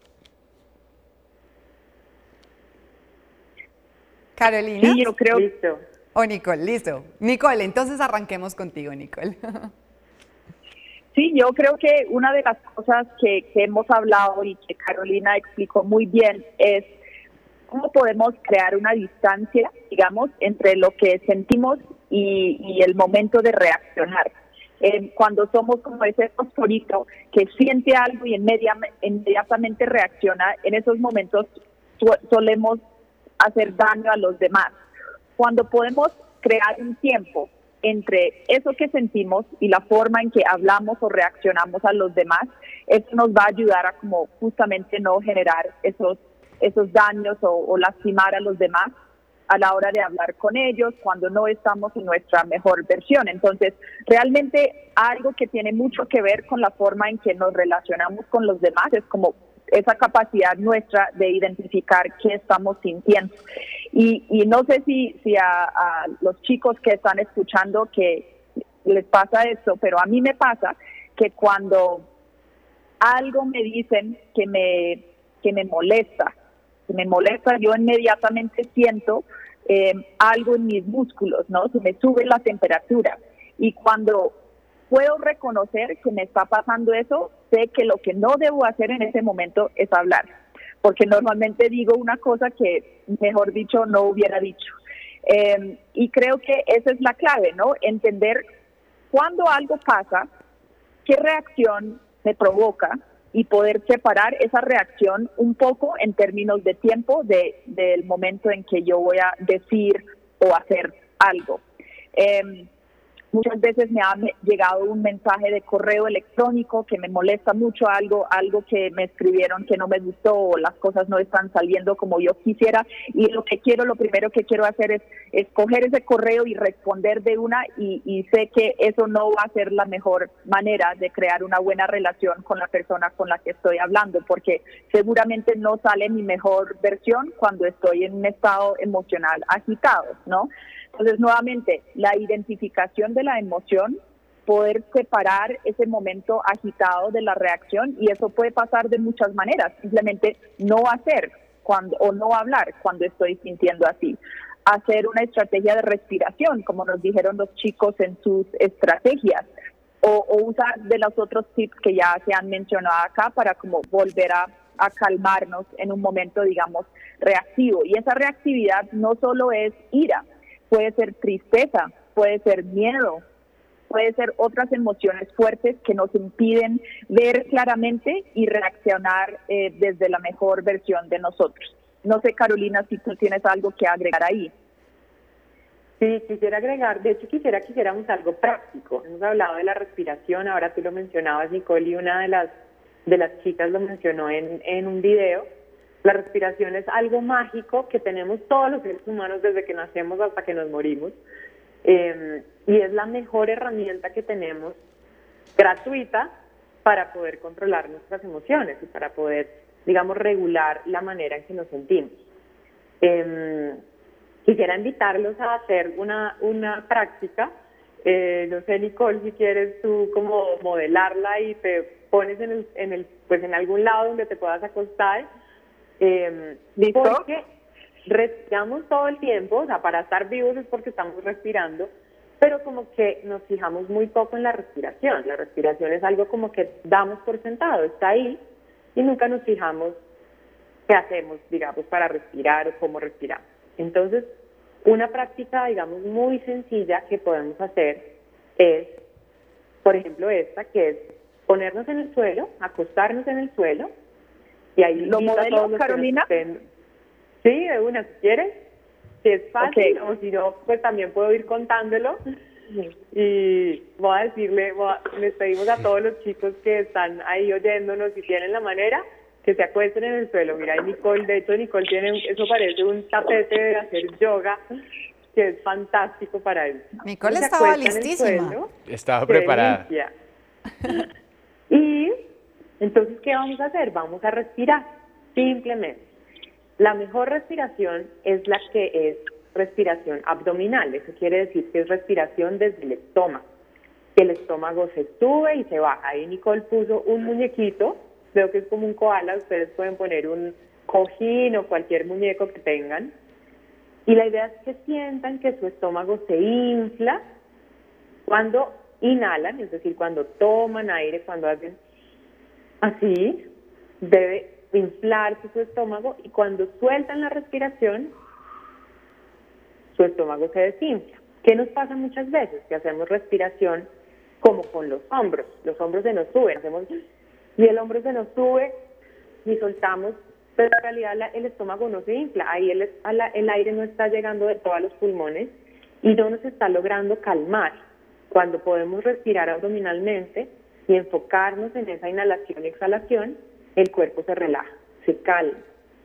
Carolina. Sí, yo creo. Listo. O Nicole, listo. Nicole, entonces arranquemos contigo, Nicole. Sí, yo creo que una de las cosas que, que hemos hablado y que Carolina explicó muy bien es cómo podemos crear una distancia, digamos, entre lo que sentimos y, y el momento de reaccionar. Eh, cuando somos como ese fosforito que siente algo y inmediatamente reacciona, en esos momentos solemos hacer daño a los demás. Cuando podemos crear un tiempo entre eso que sentimos y la forma en que hablamos o reaccionamos a los demás, eso nos va a ayudar a como justamente no generar esos, esos daños o, o lastimar a los demás a la hora de hablar con ellos cuando no estamos en nuestra mejor versión. Entonces, realmente algo que tiene mucho que ver con la forma en que nos relacionamos con los demás es como esa capacidad nuestra de identificar qué estamos sintiendo. Y, y no sé si, si a, a los chicos que están escuchando que les pasa esto, pero a mí me pasa que cuando algo me dicen que me, que me molesta, que me molesta, yo inmediatamente siento eh, algo en mis músculos, ¿no? Se me sube la temperatura. Y cuando puedo reconocer que me está pasando eso, sé que lo que no debo hacer en ese momento es hablar, porque normalmente digo una cosa que, mejor dicho, no hubiera dicho. Eh, y creo que esa es la clave, ¿no? Entender cuando algo pasa, qué reacción me provoca y poder separar esa reacción un poco en términos de tiempo de, del momento en que yo voy a decir o hacer algo. Eh, Muchas veces me ha llegado un mensaje de correo electrónico que me molesta mucho, algo algo que me escribieron que no me gustó o las cosas no están saliendo como yo quisiera, y lo que quiero, lo primero que quiero hacer es, es coger ese correo y responder de una, y, y sé que eso no va a ser la mejor manera de crear una buena relación con la persona con la que estoy hablando, porque seguramente no sale mi mejor versión cuando estoy en un estado emocional agitado, ¿no? Entonces, nuevamente, la identificación de la emoción, poder separar ese momento agitado de la reacción, y eso puede pasar de muchas maneras, simplemente no hacer cuando o no hablar cuando estoy sintiendo así. Hacer una estrategia de respiración, como nos dijeron los chicos en sus estrategias, o, o usar de los otros tips que ya se han mencionado acá para como volver a, a calmarnos en un momento, digamos, reactivo. Y esa reactividad no solo es ira, puede ser tristeza, puede ser miedo, puede ser otras emociones fuertes que nos impiden ver claramente y reaccionar eh, desde la mejor versión de nosotros. No sé, Carolina, si tú tienes algo que agregar ahí. Sí, quisiera agregar, de hecho quisiera que hiciéramos algo práctico. Hemos hablado de la respiración, ahora tú lo mencionabas, Nicole, y una de las, de las chicas lo mencionó en, en un video. La respiración es algo mágico que tenemos todos los seres humanos desde que nacemos hasta que nos morimos, eh, y es la mejor herramienta que tenemos gratuita para poder controlar nuestras emociones y para poder, digamos, regular la manera en que nos sentimos. Eh, quisiera invitarlos a hacer una, una práctica, eh, no sé, Nicole, si quieres tú como modelarla y te pones en el, en el, pues en algún lado donde te puedas acostar. Eh, porque respiramos todo el tiempo, o sea, para estar vivos es porque estamos respirando, pero como que nos fijamos muy poco en la respiración. La respiración es algo como que damos por sentado, está ahí, y nunca nos fijamos qué hacemos, digamos, para respirar o cómo respiramos. Entonces, una práctica, digamos, muy sencilla que podemos hacer es, por ejemplo, esta, que es ponernos en el suelo, acostarnos en el suelo. Y ahí ¿Lo modelo, Carolina? Sí, de una, si quieres. Si es fácil, okay. O si no, pues también puedo ir contándolo. Y voy a decirle, voy a, les pedimos a todos los chicos que están ahí oyéndonos, si tienen la manera, que se acuesten en el suelo. Mira, y Nicole, de hecho, Nicole tiene, eso parece un tapete de hacer yoga, que es fantástico para él. Nicole estaba listísima. Suelo, estaba preparada. Y entonces, ¿qué vamos a hacer? Vamos a respirar, simplemente. La mejor respiración es la que es respiración abdominal. Eso quiere decir que es respiración desde el estómago. Que el estómago se sube y se baja. Ahí Nicole puso un muñequito, creo que es como un koala. Ustedes pueden poner un cojín o cualquier muñeco que tengan. Y la idea es que sientan que su estómago se infla cuando inhalan, es decir, cuando toman aire, cuando hacen así, debe inflarse su estómago, y cuando sueltan la respiración, su estómago se desinfla. ¿Qué nos pasa muchas veces? Que hacemos respiración como con los hombros. Los hombros se nos suben, hacemos, y el hombro se nos sube y soltamos, pero en realidad la, el estómago no se infla. Ahí el, el aire no está llegando de todos los pulmones, y no nos está logrando calmar. Cuando podemos respirar abdominalmente y enfocarnos en esa inhalación y exhalación, el cuerpo se relaja, se calma.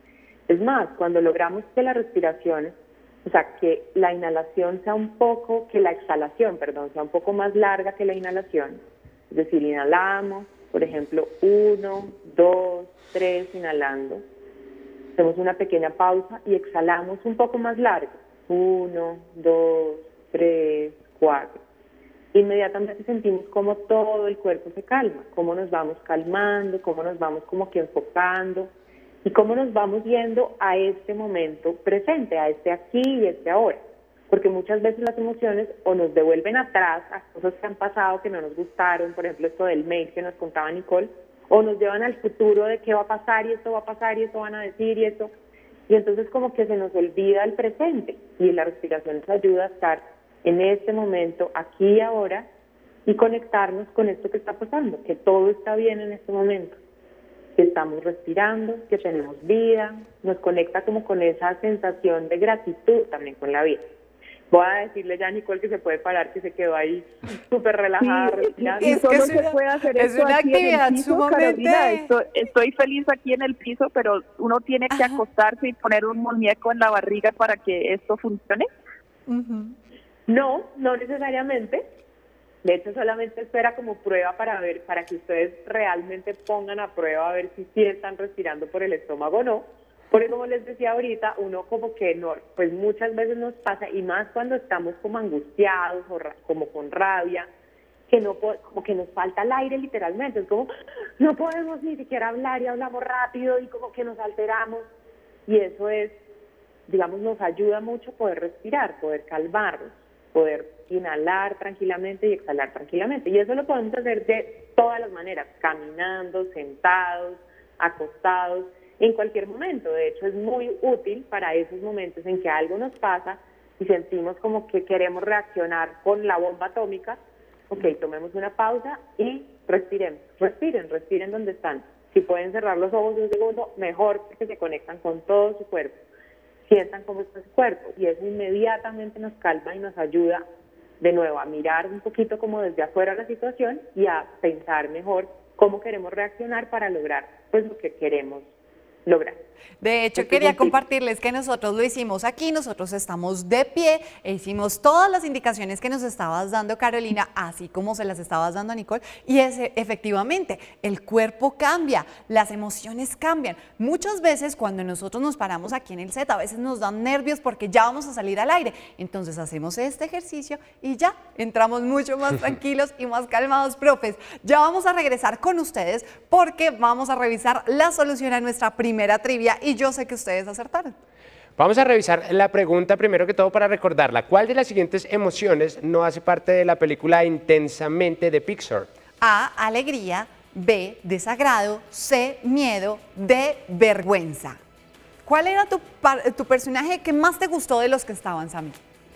Es más, cuando logramos que la respiración, o sea, que la inhalación sea un poco, que la exhalación, perdón, sea un poco más larga que la inhalación, es decir, inhalamos, por ejemplo, uno, dos, tres, inhalando, hacemos una pequeña pausa y exhalamos un poco más largo, uno, dos, tres, cuatro. Inmediatamente sentimos cómo todo el cuerpo se calma, cómo nos vamos calmando, cómo nos vamos como que enfocando y cómo nos vamos yendo a este momento presente, a este aquí y este ahora. Porque muchas veces las emociones o nos devuelven atrás a cosas que han pasado que no nos gustaron, por ejemplo esto del mail que nos contaba Nicole, o nos llevan al futuro de qué va a pasar y esto va a pasar y esto van a decir y esto. Y entonces como que se nos olvida el presente y la respiración nos ayuda a estar en este momento, aquí y ahora, y conectarnos con esto que está pasando, que todo está bien en este momento, que estamos respirando, que tenemos vida, nos conecta como con esa sensación de gratitud también con la vida. Voy a decirle ya a Nicole que se puede parar, que se quedó ahí súper relajada, sí, respirando. Y solo se puede hacer es esto una aquí actividad en el piso, sumamente... Carolina, estoy, estoy feliz aquí en el piso, pero uno tiene que Ajá. acostarse y poner un muñeco en la barriga para que esto funcione. Uh-huh. No, no necesariamente. De hecho, solamente espera como prueba para ver, para que ustedes realmente pongan a prueba a ver si sí están respirando por el estómago o no. Porque como les decía ahorita, uno como que no, pues muchas veces nos pasa, y más cuando estamos como angustiados o ra- como con rabia, que no como que nos falta el aire literalmente. Es como, no podemos ni siquiera hablar y hablamos rápido y como que nos alteramos. Y eso es, digamos, nos ayuda mucho poder respirar, poder calmarnos, poder inhalar tranquilamente y exhalar tranquilamente. Y eso lo podemos hacer de todas las maneras, caminando, sentados, acostados, en cualquier momento. De hecho, es muy útil para esos momentos en que algo nos pasa y sentimos como que queremos reaccionar con la bomba atómica. Ok, tomemos una pausa y respiremos. Respiren, respiren donde están. Si pueden cerrar los ojos un segundo, mejor, porque se conectan con todo su cuerpo. Sientan cómo está su cuerpo y eso inmediatamente nos calma y nos ayuda de nuevo a mirar un poquito como desde afuera la situación y a pensar mejor cómo queremos reaccionar para lograr pues lo que queremos lograr. De hecho, quería compartirles que nosotros lo hicimos aquí, nosotros estamos de pie e hicimos todas las indicaciones que nos estabas dando, Carolina, así como se las estabas dando a Nicole, y es, efectivamente, el cuerpo cambia, las emociones cambian. Muchas veces cuando nosotros nos paramos aquí en el set, a veces nos dan nervios porque ya vamos a salir al aire, entonces hacemos este ejercicio y ya entramos mucho más tranquilos y más calmados, profes. Ya vamos a regresar con ustedes porque vamos a revisar la solución a nuestra primera trivia y yo sé que ustedes acertaron. Vamos a revisar la pregunta primero que todo para recordarla. ¿Cuál de las siguientes emociones no hace parte de la película Intensamente de Pixar? A, alegría, B, desagrado, C, miedo, D, vergüenza. ¿Cuál era tu, tu personaje que más te gustó de los que estaban, Sammy?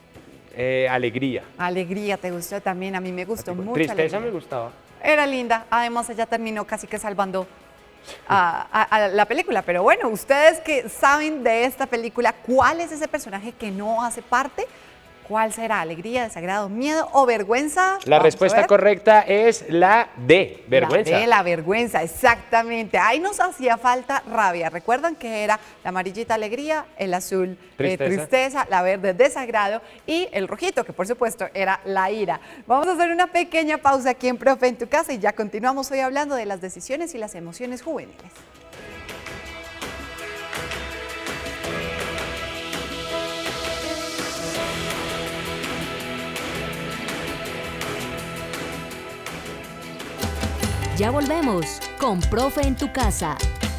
Eh, alegría. Alegría, te gustó también, a mí me gustó mucho. Tristeza alegría. Me gustaba. Era linda, además ella terminó casi que salvando A, a, a la película, pero bueno, ustedes que saben de esta película, ¿cuál es ese personaje que no hace parte? ¿Cuál será? ¿Alegría, desagrado, miedo o vergüenza? La Vamos respuesta correcta es la D, vergüenza. La D, la vergüenza, exactamente. Ahí nos hacía falta rabia. ¿Recuerdan que era la amarillita alegría, el azul tristeza, eh, tristeza la verde desagrado y el rojito, que por supuesto era la ira? Vamos a hacer una pequeña pausa aquí en Profe en tu casa y ya continuamos hoy hablando de las decisiones y las emociones juveniles. Ya volvemos con Profe en tu casa.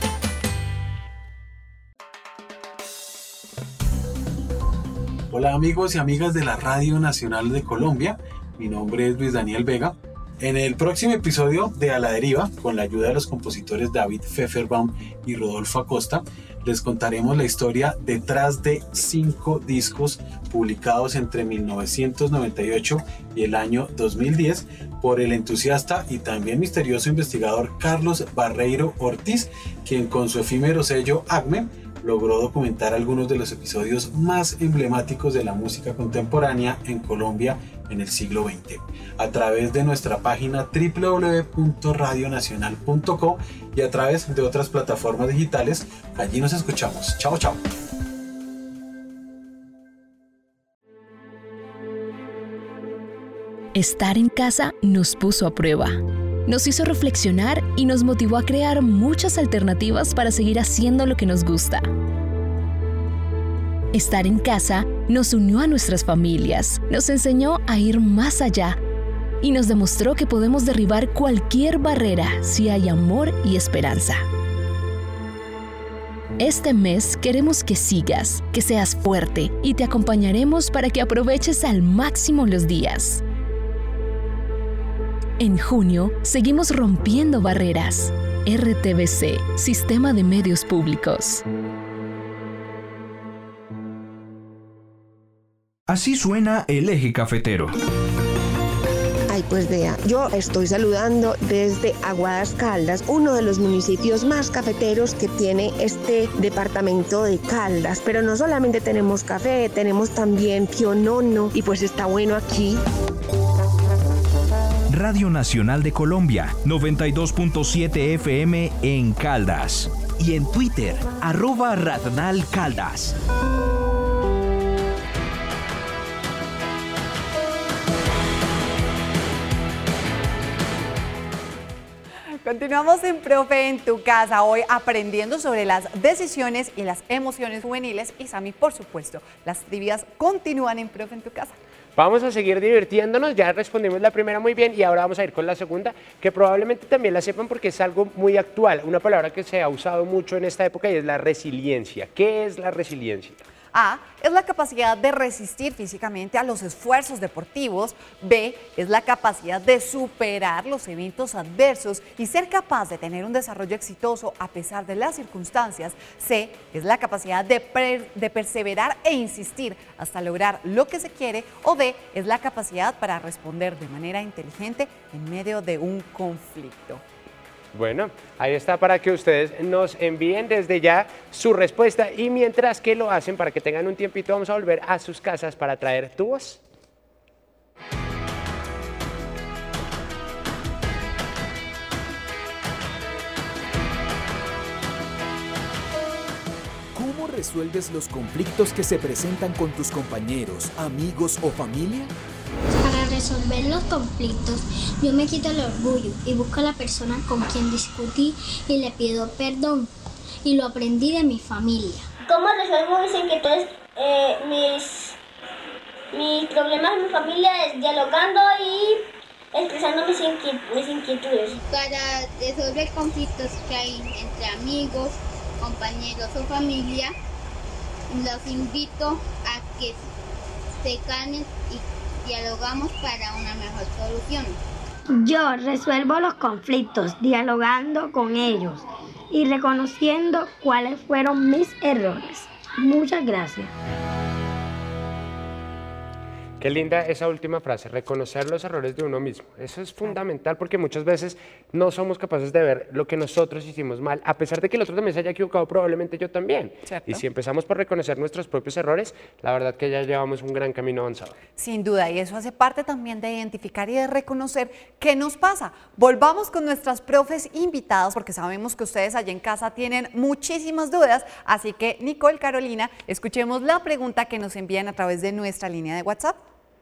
Hola amigos y amigas de la Radio Nacional de Colombia, mi nombre es Luis Daniel Vega. En el próximo episodio de A la Deriva, con la ayuda de los compositores David Pfefferbaum y Rodolfo Acosta, les contaremos la historia detrás de cinco discos publicados entre mil novecientos noventa y ocho y el año dos mil diez por el entusiasta y también misterioso investigador Carlos Barreiro Ortiz, quien con su efímero sello ACME logró documentar algunos de los episodios más emblemáticos de la música contemporánea en Colombia en el siglo veinte, a través de nuestra página doble u doble u doble u punto radio nacional punto co y a través de otras plataformas digitales. Allí nos escuchamos. Chao, chao. Estar en casa nos puso a prueba. Nos hizo reflexionar y nos motivó a crear muchas alternativas para seguir haciendo lo que nos gusta. Estar en casa nos unió a nuestras familias, nos enseñó a ir más allá y nos demostró que podemos derribar cualquier barrera si hay amor y esperanza. Este mes queremos que sigas, que seas fuerte y te acompañaremos para que aproveches al máximo los días. En junio, seguimos rompiendo barreras. R T V C, Sistema de Medios Públicos. Así suena el eje cafetero. Ay, pues vea, yo estoy saludando desde Aguadas Caldas, uno de los municipios más cafeteros que tiene este departamento de Caldas. Pero no solamente tenemos café, tenemos también pionono y pues está bueno aquí. Radio Nacional de Colombia, noventa y dos punto siete F M en Caldas. Y en Twitter, arroba Radnal Caldas. Continuamos en Profe en tu casa, hoy aprendiendo sobre las decisiones y las emociones juveniles. Y Sammy, por supuesto, las trivias continúan en Profe en tu casa. Vamos a seguir divirtiéndonos, ya respondimos la primera muy bien y ahora vamos a ir con la segunda, que probablemente también la sepan porque es algo muy actual, una palabra que se ha usado mucho en esta época y es la resiliencia. ¿Qué es la resiliencia? A, es la capacidad de resistir físicamente a los esfuerzos deportivos. B, es la capacidad de superar los eventos adversos y ser capaz de tener un desarrollo exitoso a pesar de las circunstancias. C, es la capacidad de, per- de perseverar e insistir hasta lograr lo que se quiere. O D, es la capacidad para responder de manera inteligente en medio de un conflicto. Bueno, ahí está para que ustedes nos envíen desde ya su respuesta y mientras que lo hacen, para que tengan un tiempito, vamos a volver a sus casas para traer tu voz. ¿Cómo resuelves los conflictos que se presentan con tus compañeros, amigos o familia? Para resolver los conflictos, yo me quito el orgullo y busco a la persona con quien discutí y le pido perdón. Y lo aprendí de mi familia. ¿Cómo resuelvo mis inquietudes, eh, mis, mis problemas en mi familia? Es dialogando y expresando mis, inquiet mis inquietudes. Para resolver conflictos que hay entre amigos, compañeros o familia, los invito a que se calmen y dialogamos para una mejor solución. Yo resuelvo los conflictos dialogando con ellos y reconociendo cuáles fueron mis errores. Muchas gracias. Qué linda esa última frase, reconocer los errores de uno mismo. Eso es fundamental porque muchas veces no somos capaces de ver lo que nosotros hicimos mal, a pesar de que el otro también se haya equivocado, probablemente yo también. ¿Cierto? Y si empezamos por reconocer nuestros propios errores, la verdad que ya llevamos un gran camino avanzado. Sin duda, y eso hace parte también de identificar y de reconocer qué nos pasa. Volvamos con nuestras profes invitadas porque sabemos que ustedes allá en casa tienen muchísimas dudas, así que Nicole, Carolina, escuchemos la pregunta que nos envían a través de nuestra línea de WhatsApp.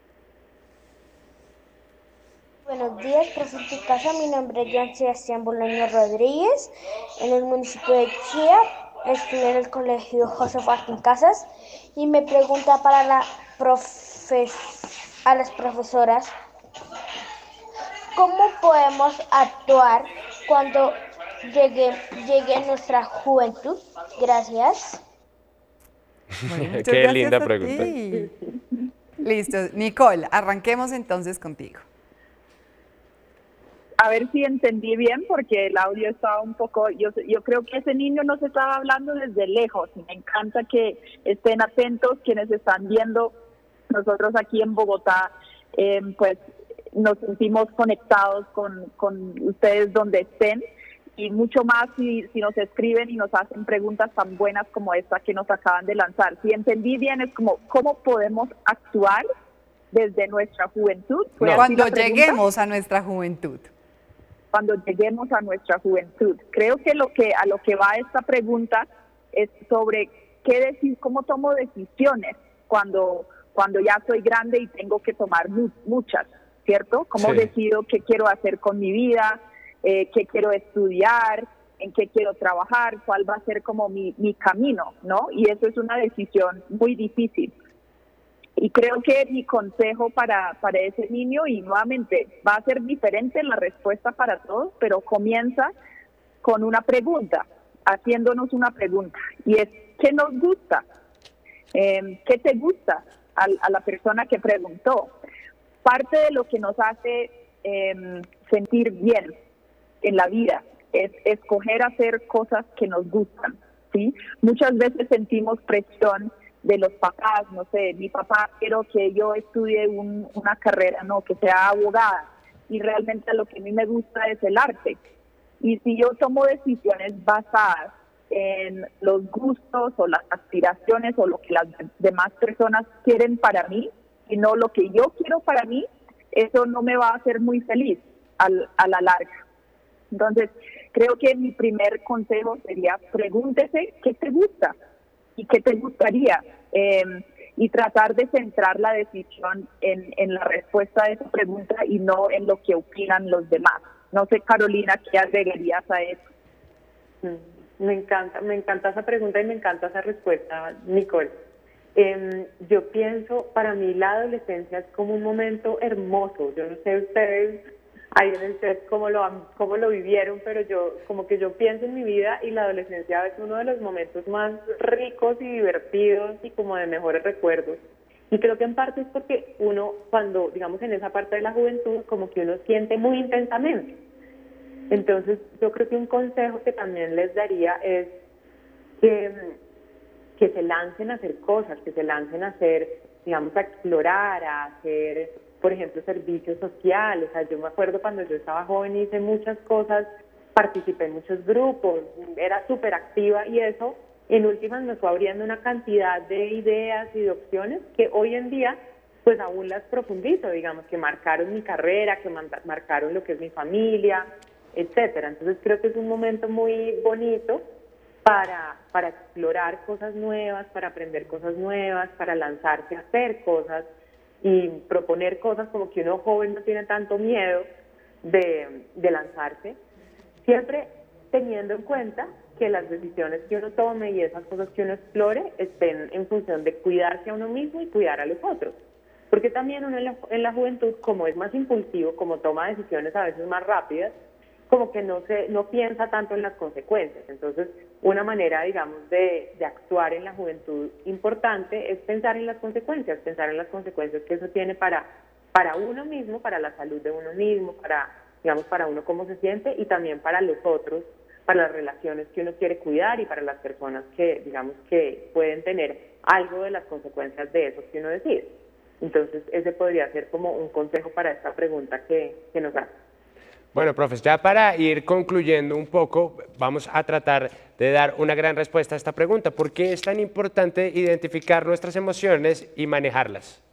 Buenos días, profe en tu casa. Mi nombre es Joan Sebastián Bolaño Rodríguez, en el municipio de Chía. Estudio en el colegio José Martín Casas y me pregunta para la profes a las profesoras, ¿cómo podemos actuar cuando llegue, llegue nuestra juventud? Gracias. Bueno, qué linda pregunta. Listo, Nicole, arranquemos entonces contigo. A ver si entendí bien, porque el audio estaba un poco, yo, yo creo que ese niño nos estaba hablando desde lejos. Me encanta que estén atentos quienes están viendo. Nosotros aquí en Bogotá, eh, pues nos sentimos conectados con, con ustedes donde estén. y mucho más si, si nos escriben y nos hacen preguntas tan buenas como esta que nos acaban de lanzar. Si entendí bien, es como, ¿cómo podemos actuar desde nuestra juventud? No. Cuando lleguemos a nuestra juventud. Cuando lleguemos a nuestra juventud. Creo que lo que a lo que va esta pregunta es sobre qué decir, cómo tomo decisiones cuando, cuando ya soy grande y tengo que tomar mu muchas, ¿cierto? ¿Cómo sí. decido qué quiero hacer con mi vida? Eh, qué quiero estudiar, en qué quiero trabajar, cuál va a ser como mi, mi camino, ¿no? Y eso es una decisión muy difícil. Y creo que mi consejo para, para ese niño, y nuevamente va a ser diferente la respuesta para todos, pero comienza con una pregunta, haciéndonos una pregunta, y es, ¿qué nos gusta? Eh, ¿Qué te gusta a, a la persona que preguntó? Parte de lo que nos hace eh, sentir bien en la vida es escoger hacer cosas que nos gustan, ¿sí? Muchas veces sentimos presión de los papás, no sé, mi papá quiero que yo estudie un, una carrera, no, que sea abogada, y realmente lo que a mí me gusta es el arte. Y si yo tomo decisiones basadas en los gustos o las aspiraciones o lo que las demás personas quieren para mí, y no lo que yo quiero para mí, eso no me va a hacer muy feliz al, a la larga. Entonces, creo que mi primer consejo sería pregúntese qué te gusta y qué te gustaría eh, y tratar de centrar la decisión en, en la respuesta de esa pregunta y no en lo que opinan los demás. No sé, Carolina, ¿qué agregarías a eso? Me encanta, me encanta esa pregunta y me encanta esa respuesta, Nicole. Eh, yo pienso, para mí la adolescencia es como un momento hermoso. Yo no sé ustedes ahí en el set cómo lo, cómo lo vivieron, pero yo como que yo pienso en mi vida y la adolescencia es uno de los momentos más ricos y divertidos y como de mejores recuerdos. Y creo que en parte es porque uno, cuando, digamos, en esa parte de la juventud, como que uno siente muy intensamente. Entonces, yo creo que un consejo que también les daría es que, que se lancen a hacer cosas, que se lancen a hacer, digamos, a explorar, a hacer, por ejemplo, servicio social. O sea, yo me acuerdo cuando yo estaba joven hice muchas cosas, participé en muchos grupos, era súper activa y eso, en últimas, me fue abriendo una cantidad de ideas y de opciones que hoy en día, pues aún las profundizo, digamos, que marcaron mi carrera, que marcaron lo que es mi familia, etcétera. Entonces creo que es un momento muy bonito para, para explorar cosas nuevas, para aprender cosas nuevas, para lanzarse a hacer cosas y proponer cosas, como que uno joven no tiene tanto miedo de, de lanzarse, siempre teniendo en cuenta que las decisiones que uno tome y esas cosas que uno explore estén en función de cuidarse a uno mismo y cuidar a los otros. Porque también uno en la, en la juventud, como es más impulsivo, como toma decisiones a veces más rápidas, como que no se no piensa tanto en las consecuencias. Entonces, una manera, digamos, de, de actuar en la juventud importante es pensar en las consecuencias, pensar en las consecuencias que eso tiene para, para uno mismo, para la salud de uno mismo, para, digamos, para uno cómo se siente y también para los otros, para las relaciones que uno quiere cuidar y para las personas que, digamos, que pueden tener algo de las consecuencias de eso que uno decide. Entonces, ese podría ser como un consejo para esta pregunta que, que nos hace. Bueno, profes, ya para ir concluyendo un poco, vamos a tratar de dar una gran respuesta a esta pregunta. ¿Por qué es tan importante identificar nuestras emociones y manejarlas?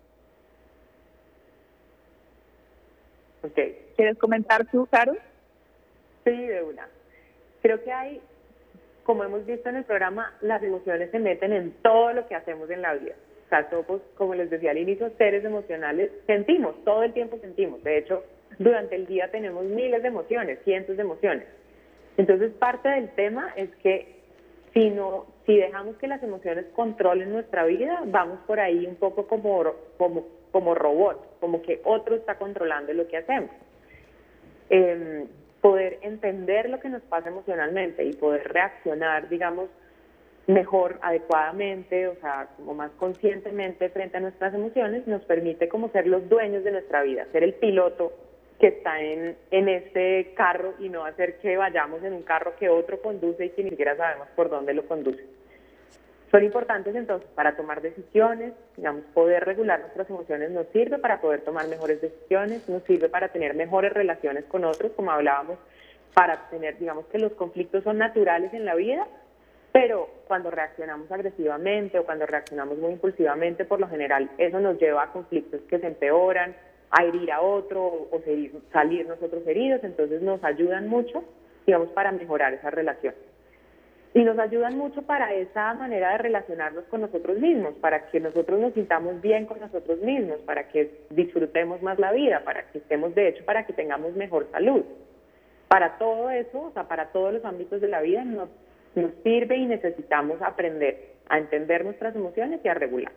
Okay. ¿Quieres comentar tú, Caro? Sí, de una. Creo que hay, como hemos visto en el programa, las emociones se meten en todo lo que hacemos en la vida. O sea, somos, como les decía al inicio, seres emocionales, sentimos, todo el tiempo sentimos. De hecho, durante el día tenemos miles de emociones, cientos de emociones. Entonces, parte del tema es que si no, si dejamos que las emociones controlen nuestra vida, vamos por ahí un poco como, como, como robot, como que otro está controlando lo que hacemos. Eh, poder entender lo que nos pasa emocionalmente y poder reaccionar, digamos, mejor, adecuadamente, o sea, como más conscientemente frente a nuestras emociones, nos permite como ser los dueños de nuestra vida, ser el piloto que está en, en este carro y no hacer que vayamos en un carro que otro conduce y que ni siquiera sabemos por dónde lo conduce. Son importantes entonces para tomar decisiones, digamos, poder regular nuestras emociones nos sirve para poder tomar mejores decisiones, nos sirve para tener mejores relaciones con otros, como hablábamos, para tener, digamos que los conflictos son naturales en la vida, pero cuando reaccionamos agresivamente o cuando reaccionamos muy impulsivamente, por lo general eso nos lleva a conflictos que se empeoran, a herir a otro o seguir, salir nosotros heridos. Entonces nos ayudan mucho, digamos, para mejorar esa relación. Y nos ayudan mucho para esa manera de relacionarnos con nosotros mismos, para que nosotros nos sintamos bien con nosotros mismos, para que disfrutemos más la vida, para que estemos, de hecho, para que tengamos mejor salud. Para todo eso, o sea, para todos los ámbitos de la vida nos, nos sirve y necesitamos aprender a entender nuestras emociones y a regular.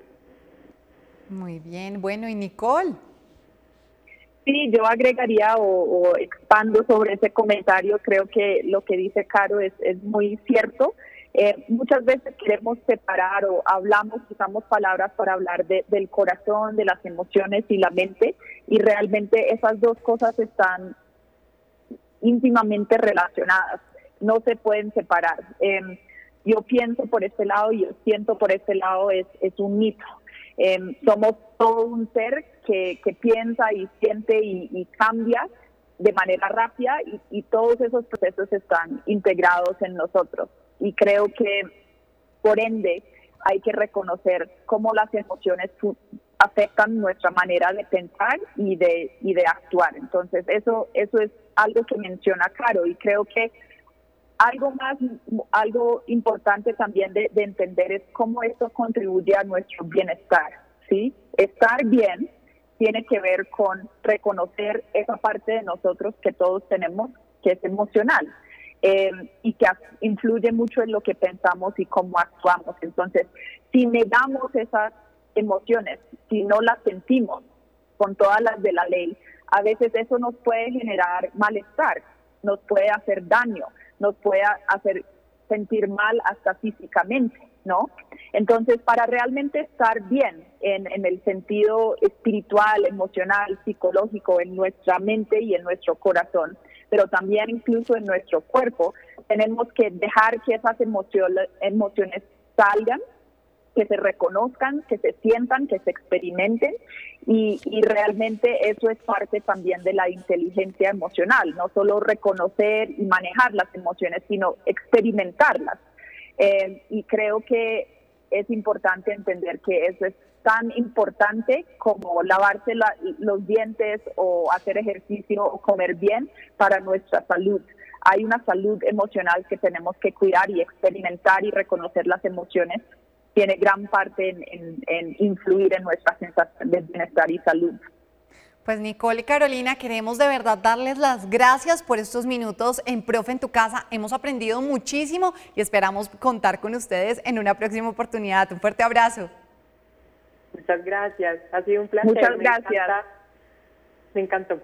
Muy bien, bueno, ¿y Nicole? Sí, yo agregaría o, o expando sobre ese comentario. Creo que lo que dice Caro es, es muy cierto. Eh, muchas veces queremos separar o hablamos, usamos palabras para hablar de, del corazón, de las emociones y la mente, y realmente esas dos cosas están íntimamente relacionadas, no se pueden separar. Eh, yo pienso por este lado y yo siento por este lado, es, es un mito. Eh, somos todo un ser que, que piensa y siente y, y cambia de manera rápida, y, y todos esos procesos están integrados en nosotros. Y creo que, por ende, hay que reconocer cómo las emociones afectan nuestra manera de pensar y de, y de actuar. Entonces, eso, eso es algo que menciona Caro, y creo que algo más, algo importante también de, de entender es cómo esto contribuye a nuestro bienestar, ¿sí? Estar bien tiene que ver con reconocer esa parte de nosotros que todos tenemos, que es emocional, eh, y que influye mucho en lo que pensamos y cómo actuamos. Entonces, si negamos esas emociones, si no las sentimos con todas las de la ley, a veces eso nos puede generar malestar, nos puede hacer daño, nos puede hacer sentir mal hasta físicamente, ¿no? Entonces, para realmente estar bien en, en el sentido espiritual, emocional, psicológico, en nuestra mente y en nuestro corazón, pero también incluso en nuestro cuerpo, tenemos que dejar que esas emociones, emociones salgan, que se reconozcan, que se sientan, que se experimenten, y, y realmente eso es parte también de la inteligencia emocional, no solo reconocer y manejar las emociones, sino experimentarlas. Eh, y creo que es importante entender que eso es tan importante como lavarse la, los dientes o hacer ejercicio o comer bien para nuestra salud. Hay una salud emocional que tenemos que cuidar, y experimentar y reconocer las emociones tiene gran parte en, en, en influir en nuestra sensación de bienestar y salud. Pues Nicole y Carolina, queremos de verdad darles las gracias por estos minutos en Profe en tu Casa. Hemos aprendido muchísimo y esperamos contar con ustedes en una próxima oportunidad. Un fuerte abrazo. Muchas gracias, ha sido un placer. Muchas me gracias. Encanta. Me encantó.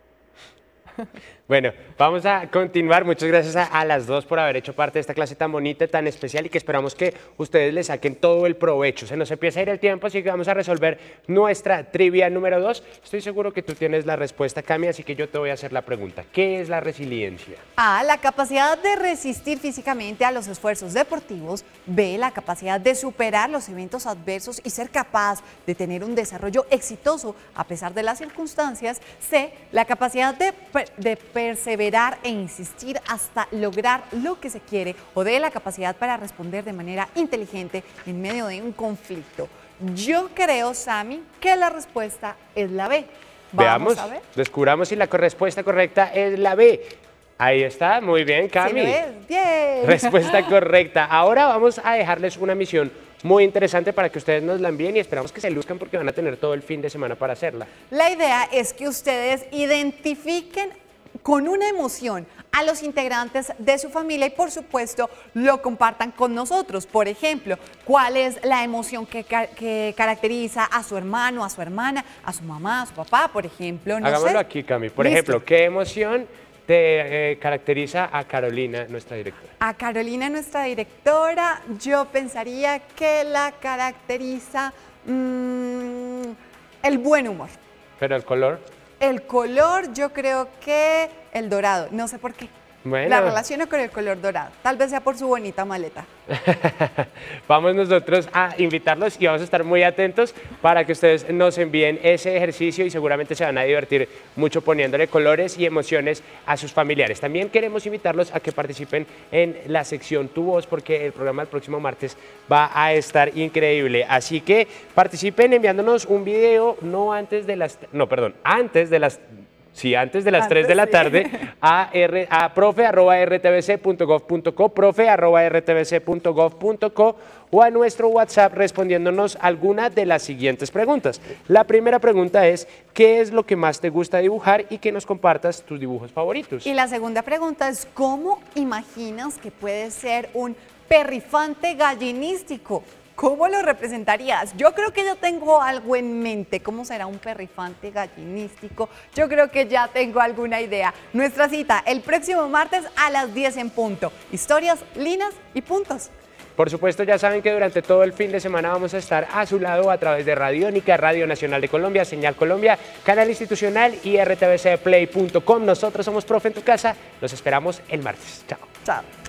Bueno, vamos a continuar. Muchas gracias a, a las dos por haber hecho parte de esta clase tan bonita, tan especial, y que esperamos que ustedes le saquen todo el provecho. Se nos empieza a ir el tiempo, así que vamos a resolver nuestra trivia número dos. Estoy seguro que tú tienes la respuesta, Cami, así que yo te voy a hacer la pregunta. ¿Qué es la resiliencia? A, la capacidad de resistir físicamente a los esfuerzos deportivos. B, la capacidad de superar los eventos adversos y ser capaz de tener un desarrollo exitoso a pesar de las circunstancias. C, la capacidad de, de perseverar e insistir hasta lograr lo que se quiere. O D, la capacidad para responder de manera inteligente en medio de un conflicto. Yo creo, Sammy, que la respuesta es la B. Vamos Veamos, a ver. descubramos si la respuesta correcta es la B. Ahí está, muy bien, Cami. ¿Sí lo es? Bien. Respuesta correcta. Ahora vamos a dejarles una misión muy interesante para que ustedes nos la envíen, y esperamos que se luzcan porque van a tener todo el fin de semana para hacerla. La idea es que ustedes identifiquen con una emoción a los integrantes de su familia y, por supuesto, lo compartan con nosotros. Por ejemplo, ¿cuál es la emoción que, que caracteriza a su hermano, a su hermana, a su mamá, a su papá, por ejemplo? No Hagámoslo sé. aquí, Cami. Por Listo. ejemplo, ¿qué emoción te eh, caracteriza a Carolina, nuestra directora? A Carolina, nuestra directora, yo pensaría que la caracteriza mmm, el buen humor. ¿Pero el color? El color, yo creo que el dorado, no sé por qué. Bueno. La relaciono con el color dorado. Tal vez sea por su bonita maleta. Vamos nosotros a invitarlos y vamos a estar muy atentos para que ustedes nos envíen ese ejercicio y seguramente se van a divertir mucho poniéndole colores y emociones a sus familiares. También queremos invitarlos a que participen en la sección Tu Voz porque el programa el próximo martes va a estar increíble. Así que participen enviándonos un video no antes de las... No, perdón, antes de las... Sí, antes de las Antes, tres de la sí. tarde a, r, a profe arroba r t v c punto gov punto co, profe arroba r t v c punto gov punto co o a nuestro WhatsApp respondiéndonos alguna de las siguientes preguntas. La primera pregunta es, ¿qué es lo que más te gusta dibujar? Y que nos compartas tus dibujos favoritos. Y la segunda pregunta es, ¿cómo imaginas que puede ser un perrifante gallinístico? ¿Cómo lo representarías? Yo creo que yo tengo algo en mente. ¿Cómo será un perrifante gallinístico? Yo creo que ya tengo alguna idea. Nuestra cita el próximo martes a las diez en punto. Historias, líneas y puntos. Por supuesto, ya saben que durante todo el fin de semana vamos a estar a su lado a través de Radiónica, Radio Nacional de Colombia, Señal Colombia, Canal Institucional y r t v c play punto com. Nosotros somos Profe en tu Casa. Los esperamos el martes. Chao. Chao.